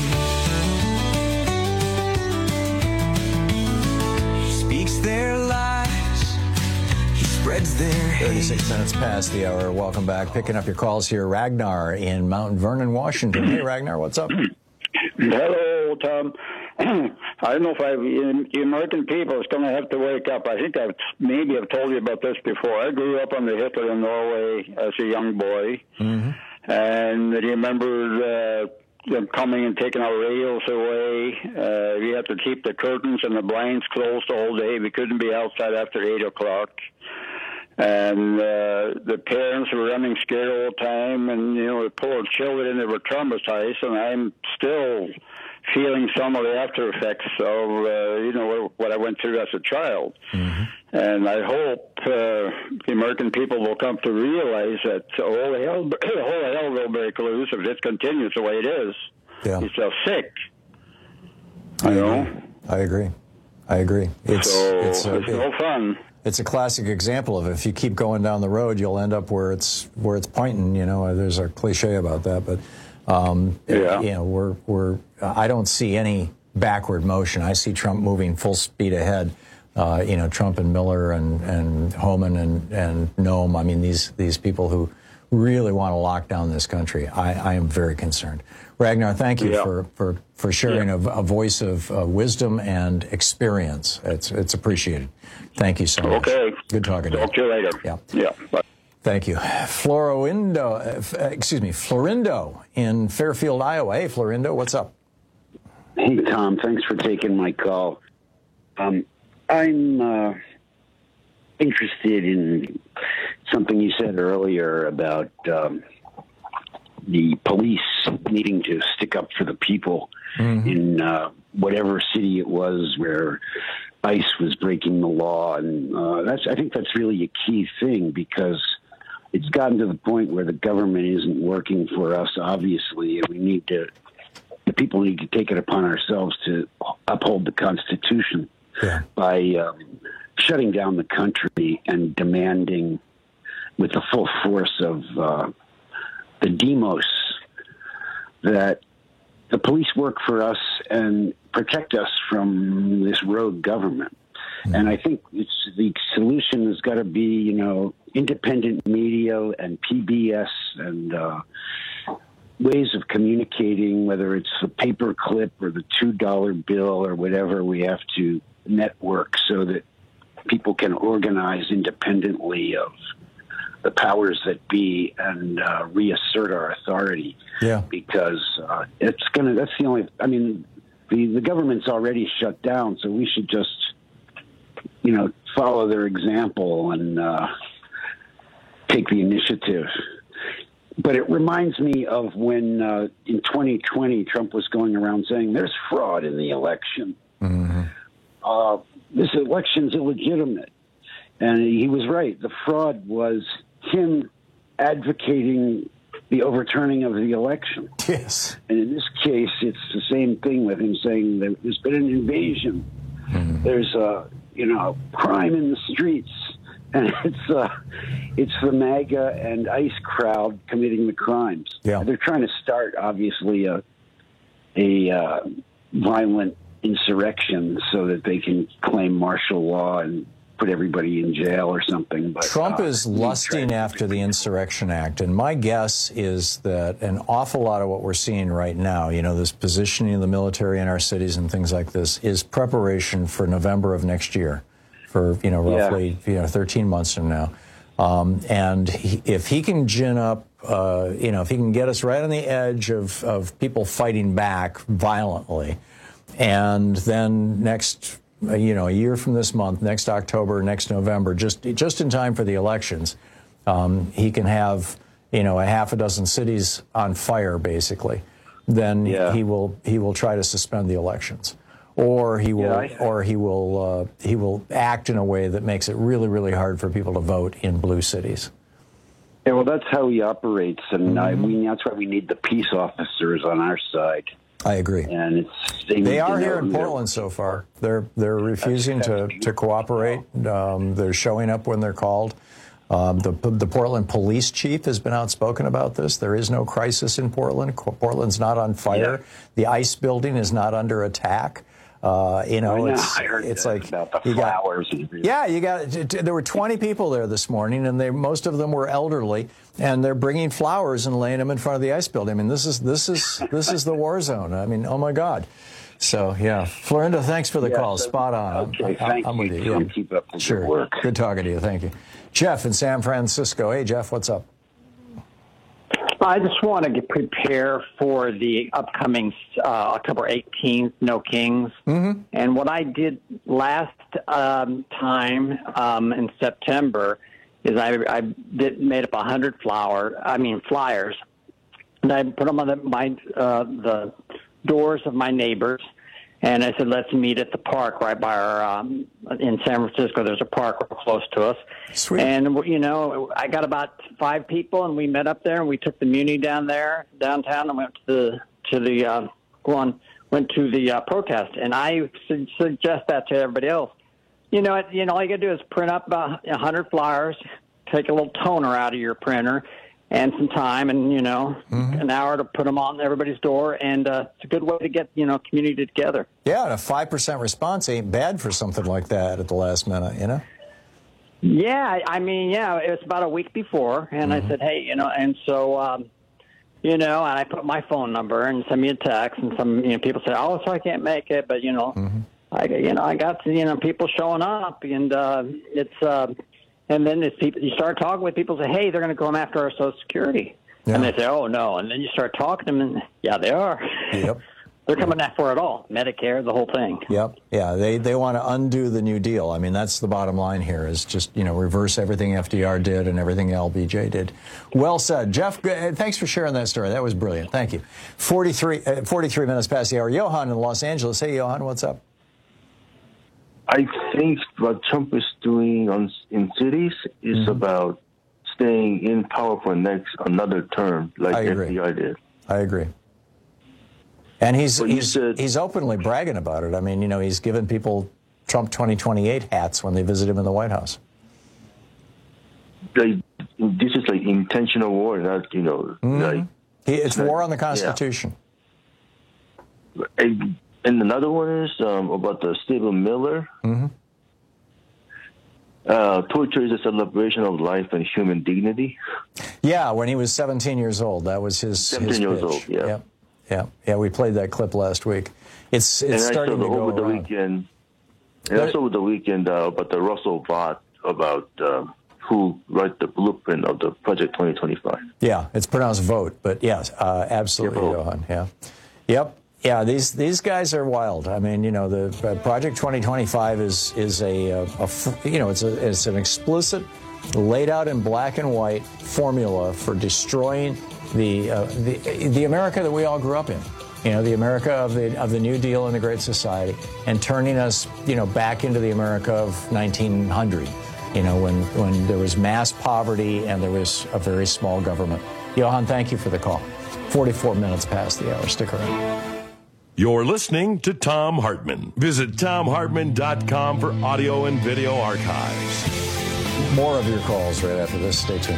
He speaks their lies. He spreads their hate.
36 minutes past the hour. Welcome back. Picking up your calls here. Ragnar in Mount Vernon, Washington. Hey, Ragnar, what's up?
Hello, Tom. I don't know if the American people is going to have to wake up. I think maybe I've told you about this before. I grew up on the Hitler in Norway as a young boy. Mm-hmm. And I remember them coming and taking our radios away. We had to keep the curtains and the blinds closed all day. We couldn't be outside after 8 o'clock. And the parents were running scared all the time, and, the poor children, they were traumatized, and I'm still feeling some of the after effects of, what I went through as a child. Mm-hmm. And I hope the American people will come to realize that all hell will break loose if this continues the way it is. Yeah. It's just sick.
I agree. It's
no fun.
It's a classic example of if you keep going down the road, you'll end up where it's pointing. There's a cliche about that, but I don't see any backward motion. I see Trump moving full speed ahead. Trump and Miller and Homan and Noem. I mean, these people who really want to lock down this country. I am very concerned. Ragnar, thank you for sharing a voice of wisdom and experience. It's appreciated. Thank you so much.
Okay.
Good talking to you.
Talk to you later.
Yeah. Bye. Thank you. Florindo in Fairfield, Iowa. Hey, Florindo, what's up?
Hey, Tom. Thanks for taking my call. I'm interested in something you said earlier about the police needing to stick up for the people in whatever city it was where ICE was breaking the law. And I think that's really a key thing, because it's gotten to the point where the government isn't working for us, obviously, and the people need to take it upon ourselves to uphold the Constitution by shutting down the country and demanding with the full force of the demos that the police work for us and protect us from this rogue government. Mm-hmm. And I think the solution has got to be, independent media and PBS and ways of communicating, whether it's the paper clip or the $2 bill or whatever. We have to network so that people can organize independently of the powers that be and reassert our authority.
Yeah.
Because that's the only, the government's already shut down, so we should just, follow their example and take the initiative. But it reminds me of when in 2020 Trump was going around saying there's fraud in the election. Mm-hmm. This election's illegitimate. And he was right. The fraud was him advocating the overturning of the election.
Yes.
And in this case, it's the same thing with him saying that there's been an invasion. Mm-hmm. There's crime in the streets. And it's the MAGA and ICE crowd committing the crimes.
Yeah.
They're trying to start, obviously, a violent insurrection so that they can claim martial law and put everybody in jail or something. But
Trump is lusting after the Insurrection Act, and my guess is that an awful lot of what we're seeing right now, this positioning of the military in our cities and things like this, is preparation for November of next year, for roughly 13 months from now. And if he can gin up, if he can get us right on the edge of people fighting back violently, and then next, a year from this month, next October, next November, just in time for the elections, he can have, a half a dozen cities on fire, basically. Then he will try to suspend the elections, or he will act in a way that makes it really, really hard for people to vote in blue cities.
Yeah, well, that's how he operates, and that's why we need the peace officers on our side.
I agree.
And
they are here in Portland so far. They're refusing to cooperate. They're showing up when they're called. The Portland police chief has been outspoken about this. There is no crisis in Portland. Portland's not on fire. Yeah. The ICE building is not under attack.
I heard
it's like
about the flowers.
There were 20 people there this morning, and most of them were elderly, and they're bringing flowers and laying them in front of the ICE building. I mean, this is the war zone. I mean, oh my God. So yeah, Florinda, thanks for the call. Spot on.
Okay, thank you.
With you.
Keep up the
good
work.
Good talking to you. Thank you, Jeff in San Francisco. Hey, Jeff, what's up?
I just want to prepare for the upcoming October 18th, No Kings. Mm-hmm. And what I did last time in September is I made up 100 flyers, and I put them on the doors of my neighbors. And I said, let's meet at the park right by our, in San Francisco, there's a park real close to us.
Sweet.
And, I got about 5 people, and we met up there, and we took the Muni downtown, and went to the protest. And I suggest that to everybody else. All you got to do is print up about 100 flyers, take a little toner out of your printer, and some time, and an hour to put them on everybody's door, and it's a good way to get community together.
Yeah, and a 5% response ain't bad for something like that at the last minute,
Yeah, it was about a week before, and I said, hey, and so, and I put my phone number and send me a text, and some people say, oh, so I can't make it, but I got people showing up, and it's. And then you start talking with people, say, hey, they're going to come after our Social Security. Yeah. And they say, oh, no. And then you start talking to them, and yeah, they are.
Yep.
They're coming after it all, Medicare, the whole thing.
Yep. Yeah, they want to undo the New Deal. I mean, that's the bottom line here, is just, reverse everything FDR did and everything LBJ did. Well said. Jeff, thanks for sharing that story. That was brilliant. Thank you. 43 minutes past the hour. Johan in Los Angeles. Hey, Johan, what's up?
I think what Trump is doing in cities is about staying in power for another term, like FDR did.
I agree. And he's openly bragging about it. I mean, he's given people Trump 2028 hats when they visit him in the White House.
This is like intentional war, not
it's war on the Constitution.
Yeah. And another one is about the Stephen Miller. Mm-hmm. Torture is a celebration of life and human dignity.
Yeah, when he was 17 years old, that was his
17 years old. Yeah.
Yeah. We played that clip last week. It's starting to go
over the weekend. And also over the weekend about the Russell bot about who wrote the blueprint of the Project 2025.
Yeah, it's pronounced vote, but yes, absolutely, Johan. Yeah. Yep. Yeah, these guys are wild. I mean, the Project 2025 is it's an explicit, laid out in black and white formula for destroying the America that we all grew up in. The America of the New Deal and the Great Society, and turning us, back into the America of 1900. When there was mass poverty and there was a very small government. Johan, thank you for the call. 44 minutes past the hour. Stick around.
You're listening to Thom Hartmann. Visit ThomHartmann.com for audio and video archives.
More of your calls right after this. Stay tuned.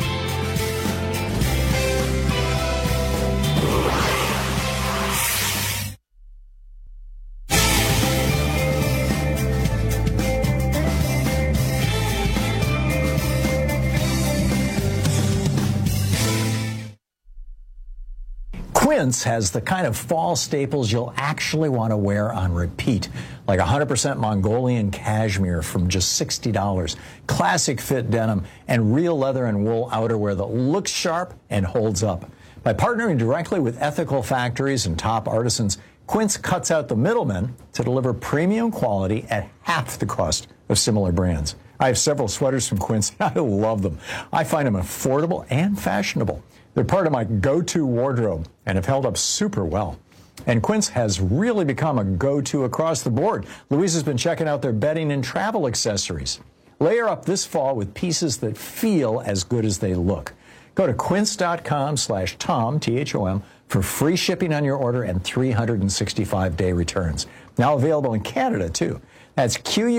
Quince has the kind of fall staples you'll actually want to wear on repeat, like 100% Mongolian cashmere from just $60, classic fit denim, and real leather and wool outerwear that looks sharp and holds up. By partnering directly with ethical factories and top artisans, Quince cuts out the middlemen to deliver premium quality at half the cost of similar brands. I have several sweaters from Quince. I love them. I find them affordable and fashionable. They're part of my go-to wardrobe and have held up super well. And Quince has really become a go-to across the board. Louise has been checking out their bedding and travel accessories. Layer up this fall with pieces that feel as good as they look. Go to quince.com/Tom, T-H-O-M, for free shipping on your order and 365-day returns. Now available in Canada, too. That's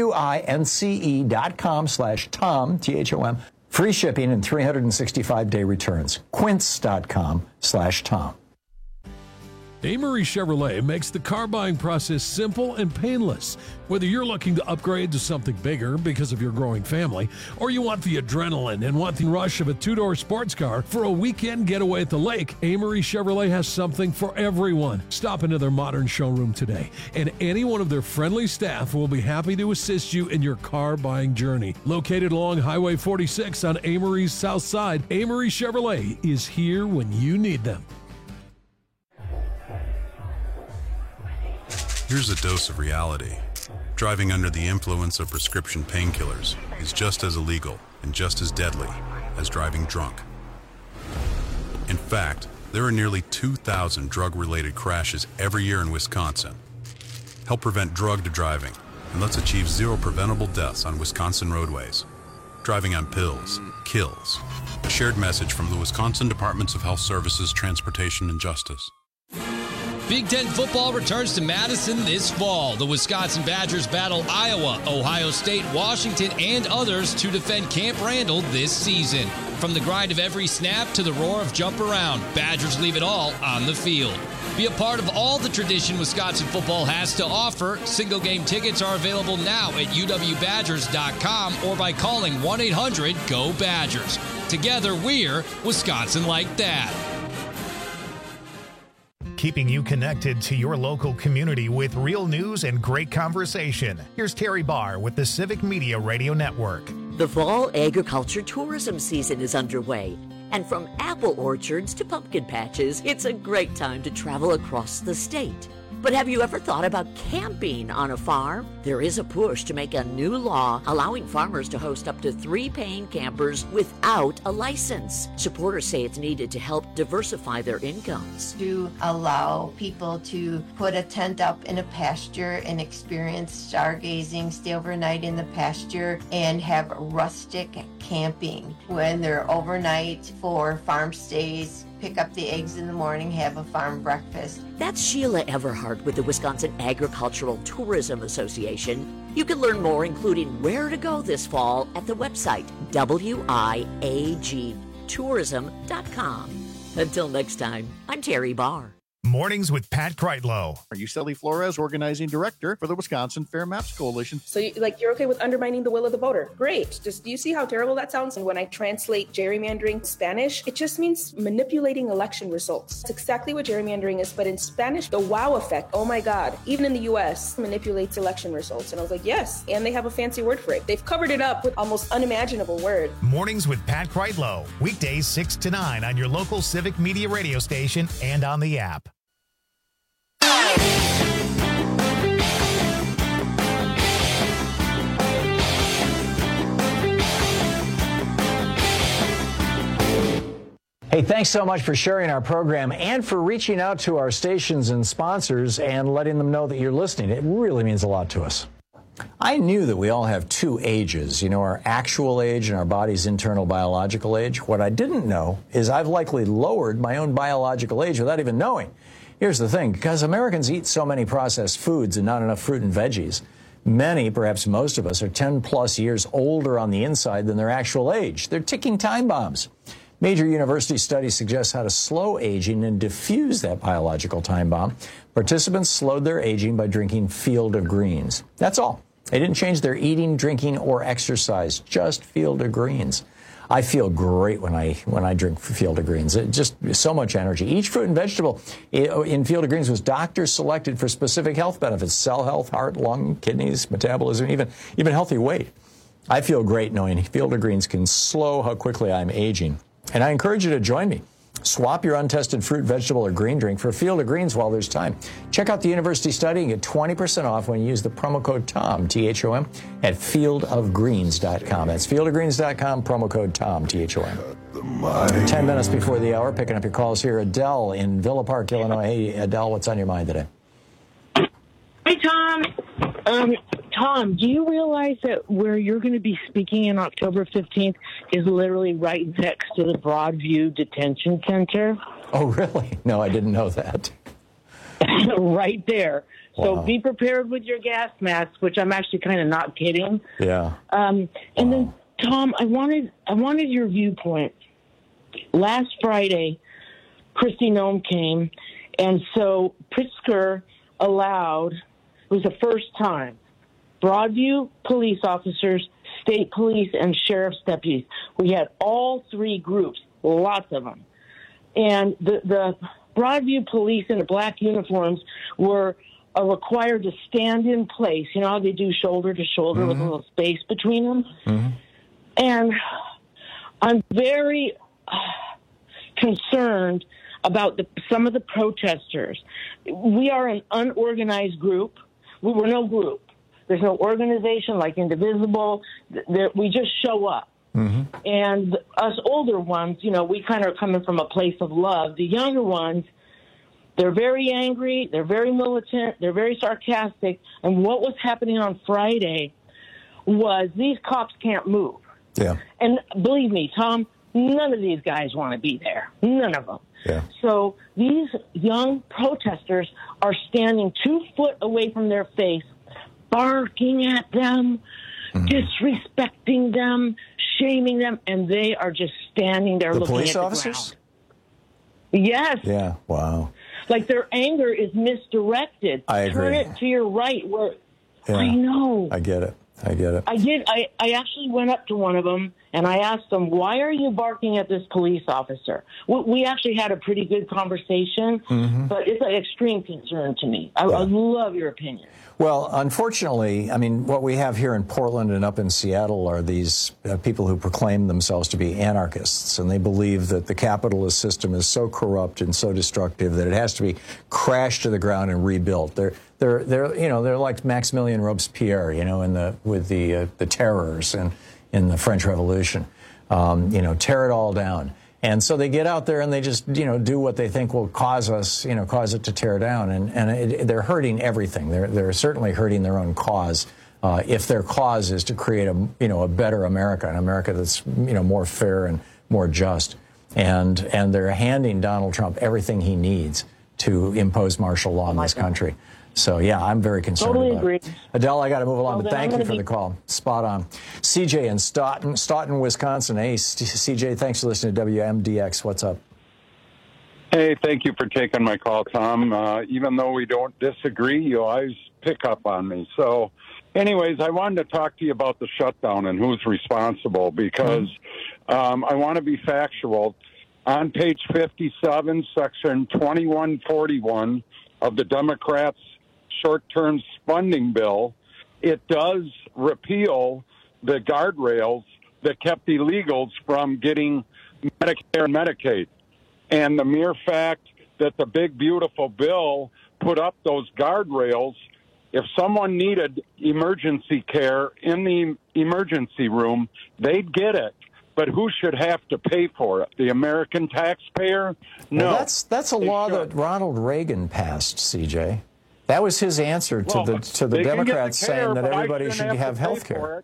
QUINCE.com/Tom, T-H-O-M. Free shipping and 365-day returns. Quince.com/Tom.
Amory Chevrolet makes the car buying process simple and painless. Whether you're looking to upgrade to something bigger because of your growing family, or you want the adrenaline and want the rush of a two-door sports car for a weekend getaway at the lake, Amory Chevrolet has something for everyone. Stop into their modern showroom today, and any one of their friendly staff will be happy to assist you in your car buying journey. Located along Highway 46 on Amory's south side, Amory Chevrolet is here when you need them.
Here's a dose of reality. Driving under the influence of prescription painkillers is just as illegal and just as deadly as driving drunk. In fact, there are nearly 2,000 drug-related crashes every year in Wisconsin. Help prevent drug driving, and let's achieve zero preventable deaths on Wisconsin roadways. Driving on pills kills. A shared message from the Wisconsin Departments of Health Services, Transportation, and Justice.
Big Ten football returns to Madison this fall. The Wisconsin Badgers battle Iowa, Ohio State, Washington, and others to defend Camp Randall this season. From the grind of every snap to the roar of jump around, Badgers leave it all on the field. Be a part of all the tradition Wisconsin football has to offer. Single game tickets are available now at uwbadgers.com or by calling 1-800-GO-BADGERS. Together, we're Wisconsin like that.
Keeping you connected to your local community with real news and great conversation. Here's Terry Barr with the Civic Media Radio Network.
The fall agriculture tourism season is underway, and from apple orchards to pumpkin patches, it's a great time to travel across the state. But have you ever thought about camping on a farm? There is a push to make a new law allowing farmers to host up to 3 paying campers without a license. Supporters say it's needed to help diversify their incomes.
To allow people to put a tent up in a pasture and experience stargazing, stay overnight in the pasture, and have rustic camping when they're overnight for farm stays. Pick up the eggs in the morning, have a farm breakfast.
That's Sheila Everhart with the Wisconsin Agricultural Tourism Association. You can learn more, including where to go this fall, at the website wiagtourism.com. Until next time, I'm Terry Barr.
Mornings with Pat Kreitlow.
Are you Sally Flores, organizing director for the Wisconsin Fair Maps Coalition?
So you're okay with undermining the will of the voter. Great. Just do you see how terrible that sounds? And when I translate gerrymandering Spanish, it just means manipulating election results. It's exactly what gerrymandering is, but in Spanish, the wow effect, oh my God, even in the US, manipulates election results. And I was like, yes, and they have a fancy word for it. They've covered it up with almost unimaginable word.
Mornings with Pat Kreitlow. Weekdays 6 to 9 on your local Civic Media radio station and on the app.
Hey, thanks so much for sharing our program and for reaching out to our stations and sponsors and letting them know that you're listening. It really means a lot to us. I knew that we all have two ages, you know, our actual age and our body's internal biological age. What I didn't know is I've likely lowered my own biological age without even knowing. Here's the thing, because Americans eat so many processed foods and not enough fruit and veggies, many, perhaps most of us, are 10 plus years older on the inside than their actual age. They're ticking time bombs. Major university studies suggest how to slow aging and diffuse that biological time bomb. Participants slowed their aging by drinking Field of Greens. That's all. They didn't change their eating, drinking, or exercise, just Field of Greens. I feel great when I drink Field of Greens. It just so much energy. Each fruit and vegetable in Field of Greens was doctor selected for specific health benefits: cell health, heart, lung, kidneys, metabolism, even healthy weight. I feel great knowing Field of Greens can slow how quickly I'm aging. And I encourage you to join me. Swap your untested fruit, vegetable, or green drink for Field of Greens while there's time. Check out the university study and get 20% off when you use the promo code TOM, T-H-O-M, at fieldofgreens.com. That's fieldofgreens.com, promo code TOM, T-H-O-M. 10 minutes before the hour, picking up your calls here. Adele in Villa Park, Illinois. Hey, Adele, what's on your mind today?
Hey, Tom. Tom, do you realize that where you're going to be speaking on October 15th is literally right next to the Broadview Detention Center?
Oh, really? No, I didn't know that.
Right there.
Wow.
So be prepared with your gas masks, which I'm actually kind of not kidding.
Yeah.
And then, Tom, I wanted your viewpoint. Last Friday, Kristi Noem came, and so Pritzker allowed, it was the first time, Broadview police officers, state police, and sheriff's deputies. We had all three groups, lots of them. And the Broadview police in the black uniforms were required to stand in place. You know how they do shoulder to shoulder with a little space between them? Mm-hmm. And I'm very concerned about some of the protesters. We are an unorganized group. We were no group. There's no organization like Indivisible. We just show up. Mm-hmm. And us older ones, you know, we kind of are coming from a place of love. The younger ones, they're very angry. They're very militant. They're very sarcastic. And what was happening on Friday was these cops can't move.
Yeah.
And believe me, Tom, none of these guys want to be there. None of them.
Yeah.
So these young protesters are standing 2 foot away from their face, barking at them, disrespecting them, shaming them, and they are just standing there looking at the ground. The police officers? Yes.
Yeah, wow.
Like their anger is misdirected.
I agree.
Turn it to your right. Where
yeah.
I know.
I get it. I did.
I actually went up to one of them, and I asked them, why are you barking at this police officer? We actually had a pretty good conversation, but it's an extreme concern to me. I love your opinion.
Well, unfortunately, I mean, what we have here in Portland and up in Seattle are these people who proclaim themselves to be anarchists, and they believe that the capitalist system is so corrupt and so destructive that it has to be crashed to the ground and rebuilt. They're like Maximilien Robespierre, you know, with the terrors and in the French Revolution, tear it all down. And so they get out there and they just, do what they think will cause it to tear down. And they're hurting everything. They're certainly hurting their own cause. If their cause is to create a better America, an America that's, more fair and more just. And they're handing Donald Trump everything he needs to impose martial law in this country. So, yeah, I'm very concerned about it. Adele, I got to move along, but thank you for the call. Spot on. CJ in Stoughton, Wisconsin. Hey, CJ, thanks for listening to WMDX. What's up?
Hey, thank you for taking my call, Tom. Even though we don't disagree, you always pick up on me. So, anyways, I wanted to talk to you about the shutdown and who's responsible because I want to be factual. On page 57, section 2141 of the Democrats' short-term funding bill, it does repeal the guardrails that kept illegals from getting Medicare and Medicaid. And the mere fact that the big, beautiful bill put up those guardrails, if someone needed emergency care in the emergency room, they'd get it. But who should have to pay for it? The American taxpayer? No.
Well, that's a law that Ronald Reagan passed, CJ. That was his answer to the Democrats saying that everybody should have health care.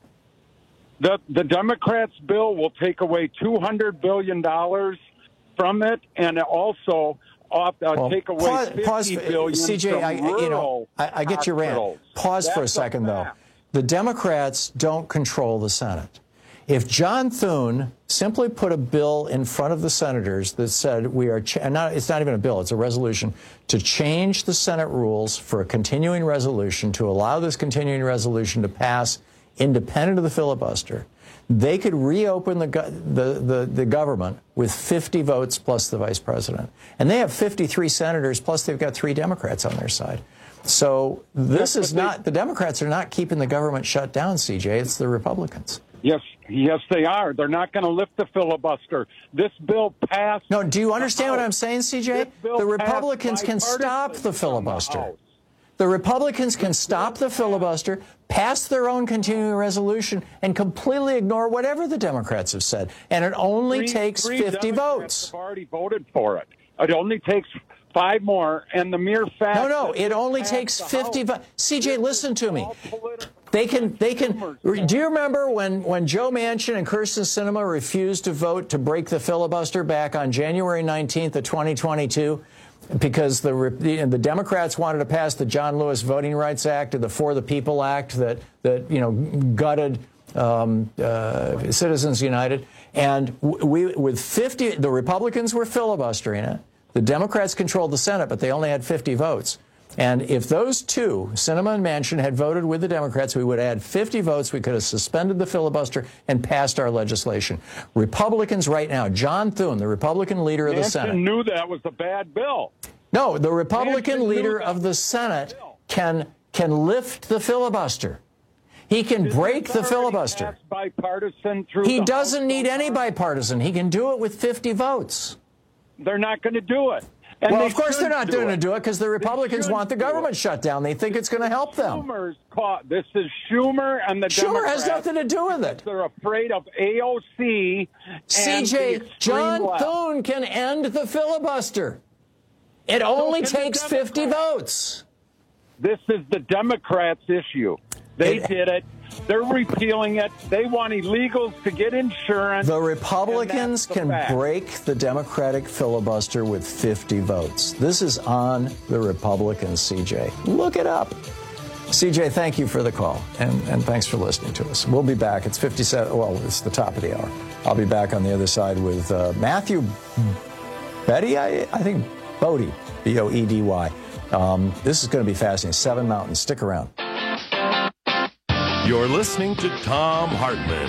The Democrats' bill will take away $200 billion from it, and also take away $50 billion
CJ, I get your rant. Pause for a second, though. The Democrats don't control the Senate. If John Thune simply put a bill in front of the senators that said it's not even a bill, it's a resolution, to change the Senate rules for a continuing resolution, to allow this continuing resolution to pass independent of the filibuster, they could reopen the government with 50 votes plus the vice president. And they have 53 senators, plus they've got 3 Democrats on their side. So this is not, the Democrats are not keeping the government shut down, CJ, it's the Republicans.
Yes, they are. They're not going to lift the filibuster. This bill passed.
No, do you understand what I'm saying, CJ? The Republicans can stop the filibuster. The Republicans can stop the filibuster, pass their own continuing resolution, and completely ignore whatever the Democrats have said. And it only takes 50 votes.
Have already voted for it. It only takes 5 more, and the mere fact...
No, it only takes 50 votes. CJ, listen to me. They can. Do you remember when Joe Manchin and Kyrsten Sinema refused to vote to break the filibuster back on January 19th of 2022? Because the Democrats wanted to pass the John Lewis Voting Rights Act and the For the People Act that gutted Citizens United, and with 50, the Republicans were filibustering it. The Democrats controlled the Senate, but they only had 50 votes. And if those two, Sinema and Manchin, had voted with the Democrats, we would have had 50 votes. We could have suspended the filibuster and passed our legislation. Republicans right now, John Thune, the Republican leader of the Senate.
Manchin knew that was a bad bill.
No, the Republican leader of the Senate can lift the filibuster. He can break the filibuster. He doesn't need any bipartisan. He can do it with 50 votes.
They're not going to do it.
Well, of course they're not going to do it because the Republicans want the government shut down. They think it's going to help them.
This is Schumer and the Democrats.
Schumer has nothing to do with it.
They're afraid of AOC.
CJ, John Thune can end the filibuster. It only takes 50 votes.
This is the Democrats' issue. They did it. They're repealing it. They want illegals to get insurance.
The Republicans can break the Democratic filibuster with 50 votes. This is on the Republicans, CJ. Look it up. CJ, thank you for the call, and thanks for listening to us. We'll be back. It's 57. Well, it's the top of the hour. I'll be back on the other side with Matthew Betty, I think Bodie, B-O-E-D-Y. This is going to be fascinating. 7 Mountains. Stick around.
You're listening to Thom Hartmann.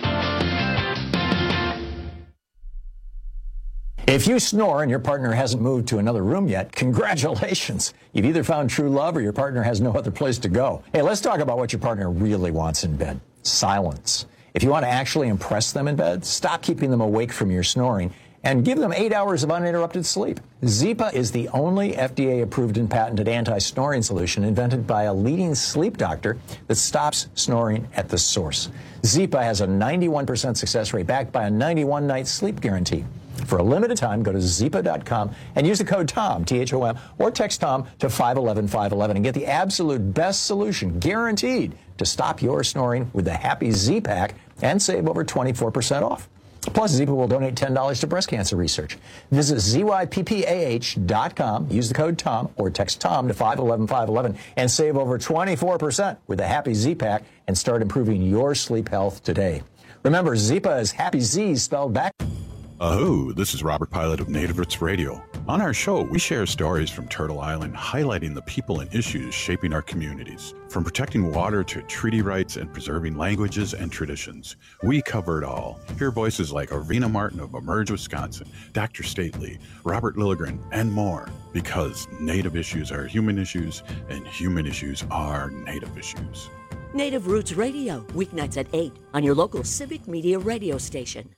If you snore and your partner hasn't moved to another room yet, congratulations. You've either found true love or your partner has no other place to go. Hey, let's talk about what your partner really wants in bed. Silence. If you want to actually impress them in bed, stop keeping them awake from your snoring and give them 8 hours of uninterrupted sleep. Zypa is the only FDA-approved and patented anti-snoring solution invented by a leading sleep doctor that stops snoring at the source. Zypa has a 91% success rate backed by a 91-night sleep guarantee. For a limited time, go to Zypa.com and use the code TOM, T-H-O-M, or text TOM to 511-511 and get the absolute best solution, guaranteed, to stop your snoring with the Happy Z-Pack and save over 24% off. Plus, Zypa will donate $10 to breast cancer research. Visit ZYPPAH.com, use the code TOM, or text TOM to 511-511 and save over 24% with the Happy Z-Pack and start improving your sleep health today. Remember, Zypa is Happy Z spelled back.
Oh, this is Robert Pilot of Native Roots Radio. On our show, we share stories from Turtle Island highlighting the people and issues shaping our communities. From protecting water to treaty rights and preserving languages and traditions, we cover it all. Hear voices like Arena Martin of Emerge, Wisconsin, Dr. Stately, Robert Lilligren, and more. Because Native issues are human issues, and human issues are Native issues.
Native Roots Radio, weeknights at 8 on your local civic media radio station.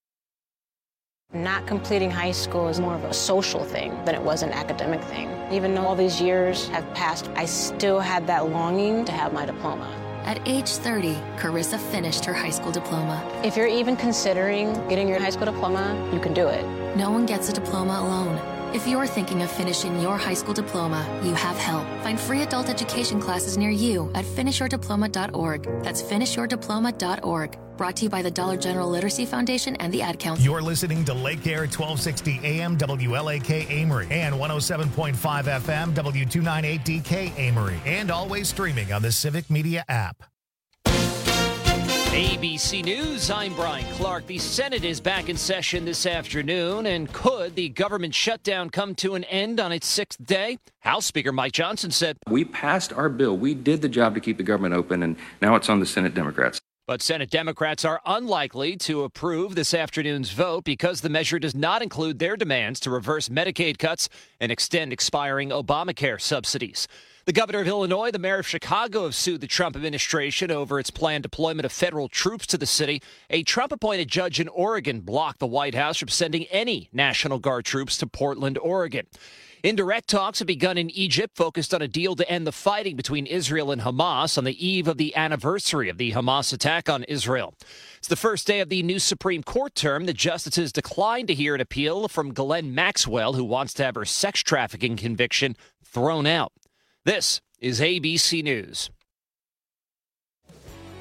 Not completing high school is more of a social thing than it was an academic thing. Even though all these years have passed, I still had that longing to have my diploma.
At age 30, Carissa finished her high school diploma.
If you're even considering getting your high school diploma, you can do it.
No one gets a diploma alone. If you're thinking of finishing your high school diploma, you have help. Find free adult education classes near you at finishyourdiploma.org. That's finishyourdiploma.org. Brought to you by the Dollar General Literacy Foundation and the Ad Council.
You're listening to Lake Air 1260 AM WLAK Amory and 107.5 FM W298DK Amory, and always streaming on the Civic Media app.
ABC News, I'm Brian Clark. The Senate is back in session this afternoon, and could the government shutdown come to an end on its sixth day? House Speaker Mike Johnson said,
"We passed our bill. We did the job to keep the government open, and now it's on the Senate Democrats."
But Senate Democrats are unlikely to approve this afternoon's vote because the measure does not include their demands to reverse Medicaid cuts and extend expiring Obamacare subsidies. The governor of Illinois, the mayor of Chicago have sued the Trump administration over its planned deployment of federal troops to the city. A Trump-appointed judge in Oregon blocked the White House from sending any National Guard troops to Portland, Oregon. Indirect talks have begun in Egypt, focused on a deal to end the fighting between Israel and Hamas on the eve of the anniversary of the Hamas attack on Israel. It's the first day of the new Supreme Court term. The justices declined to hear an appeal from Ghislaine Maxwell, who wants to have her sex trafficking conviction thrown out. This is ABC News.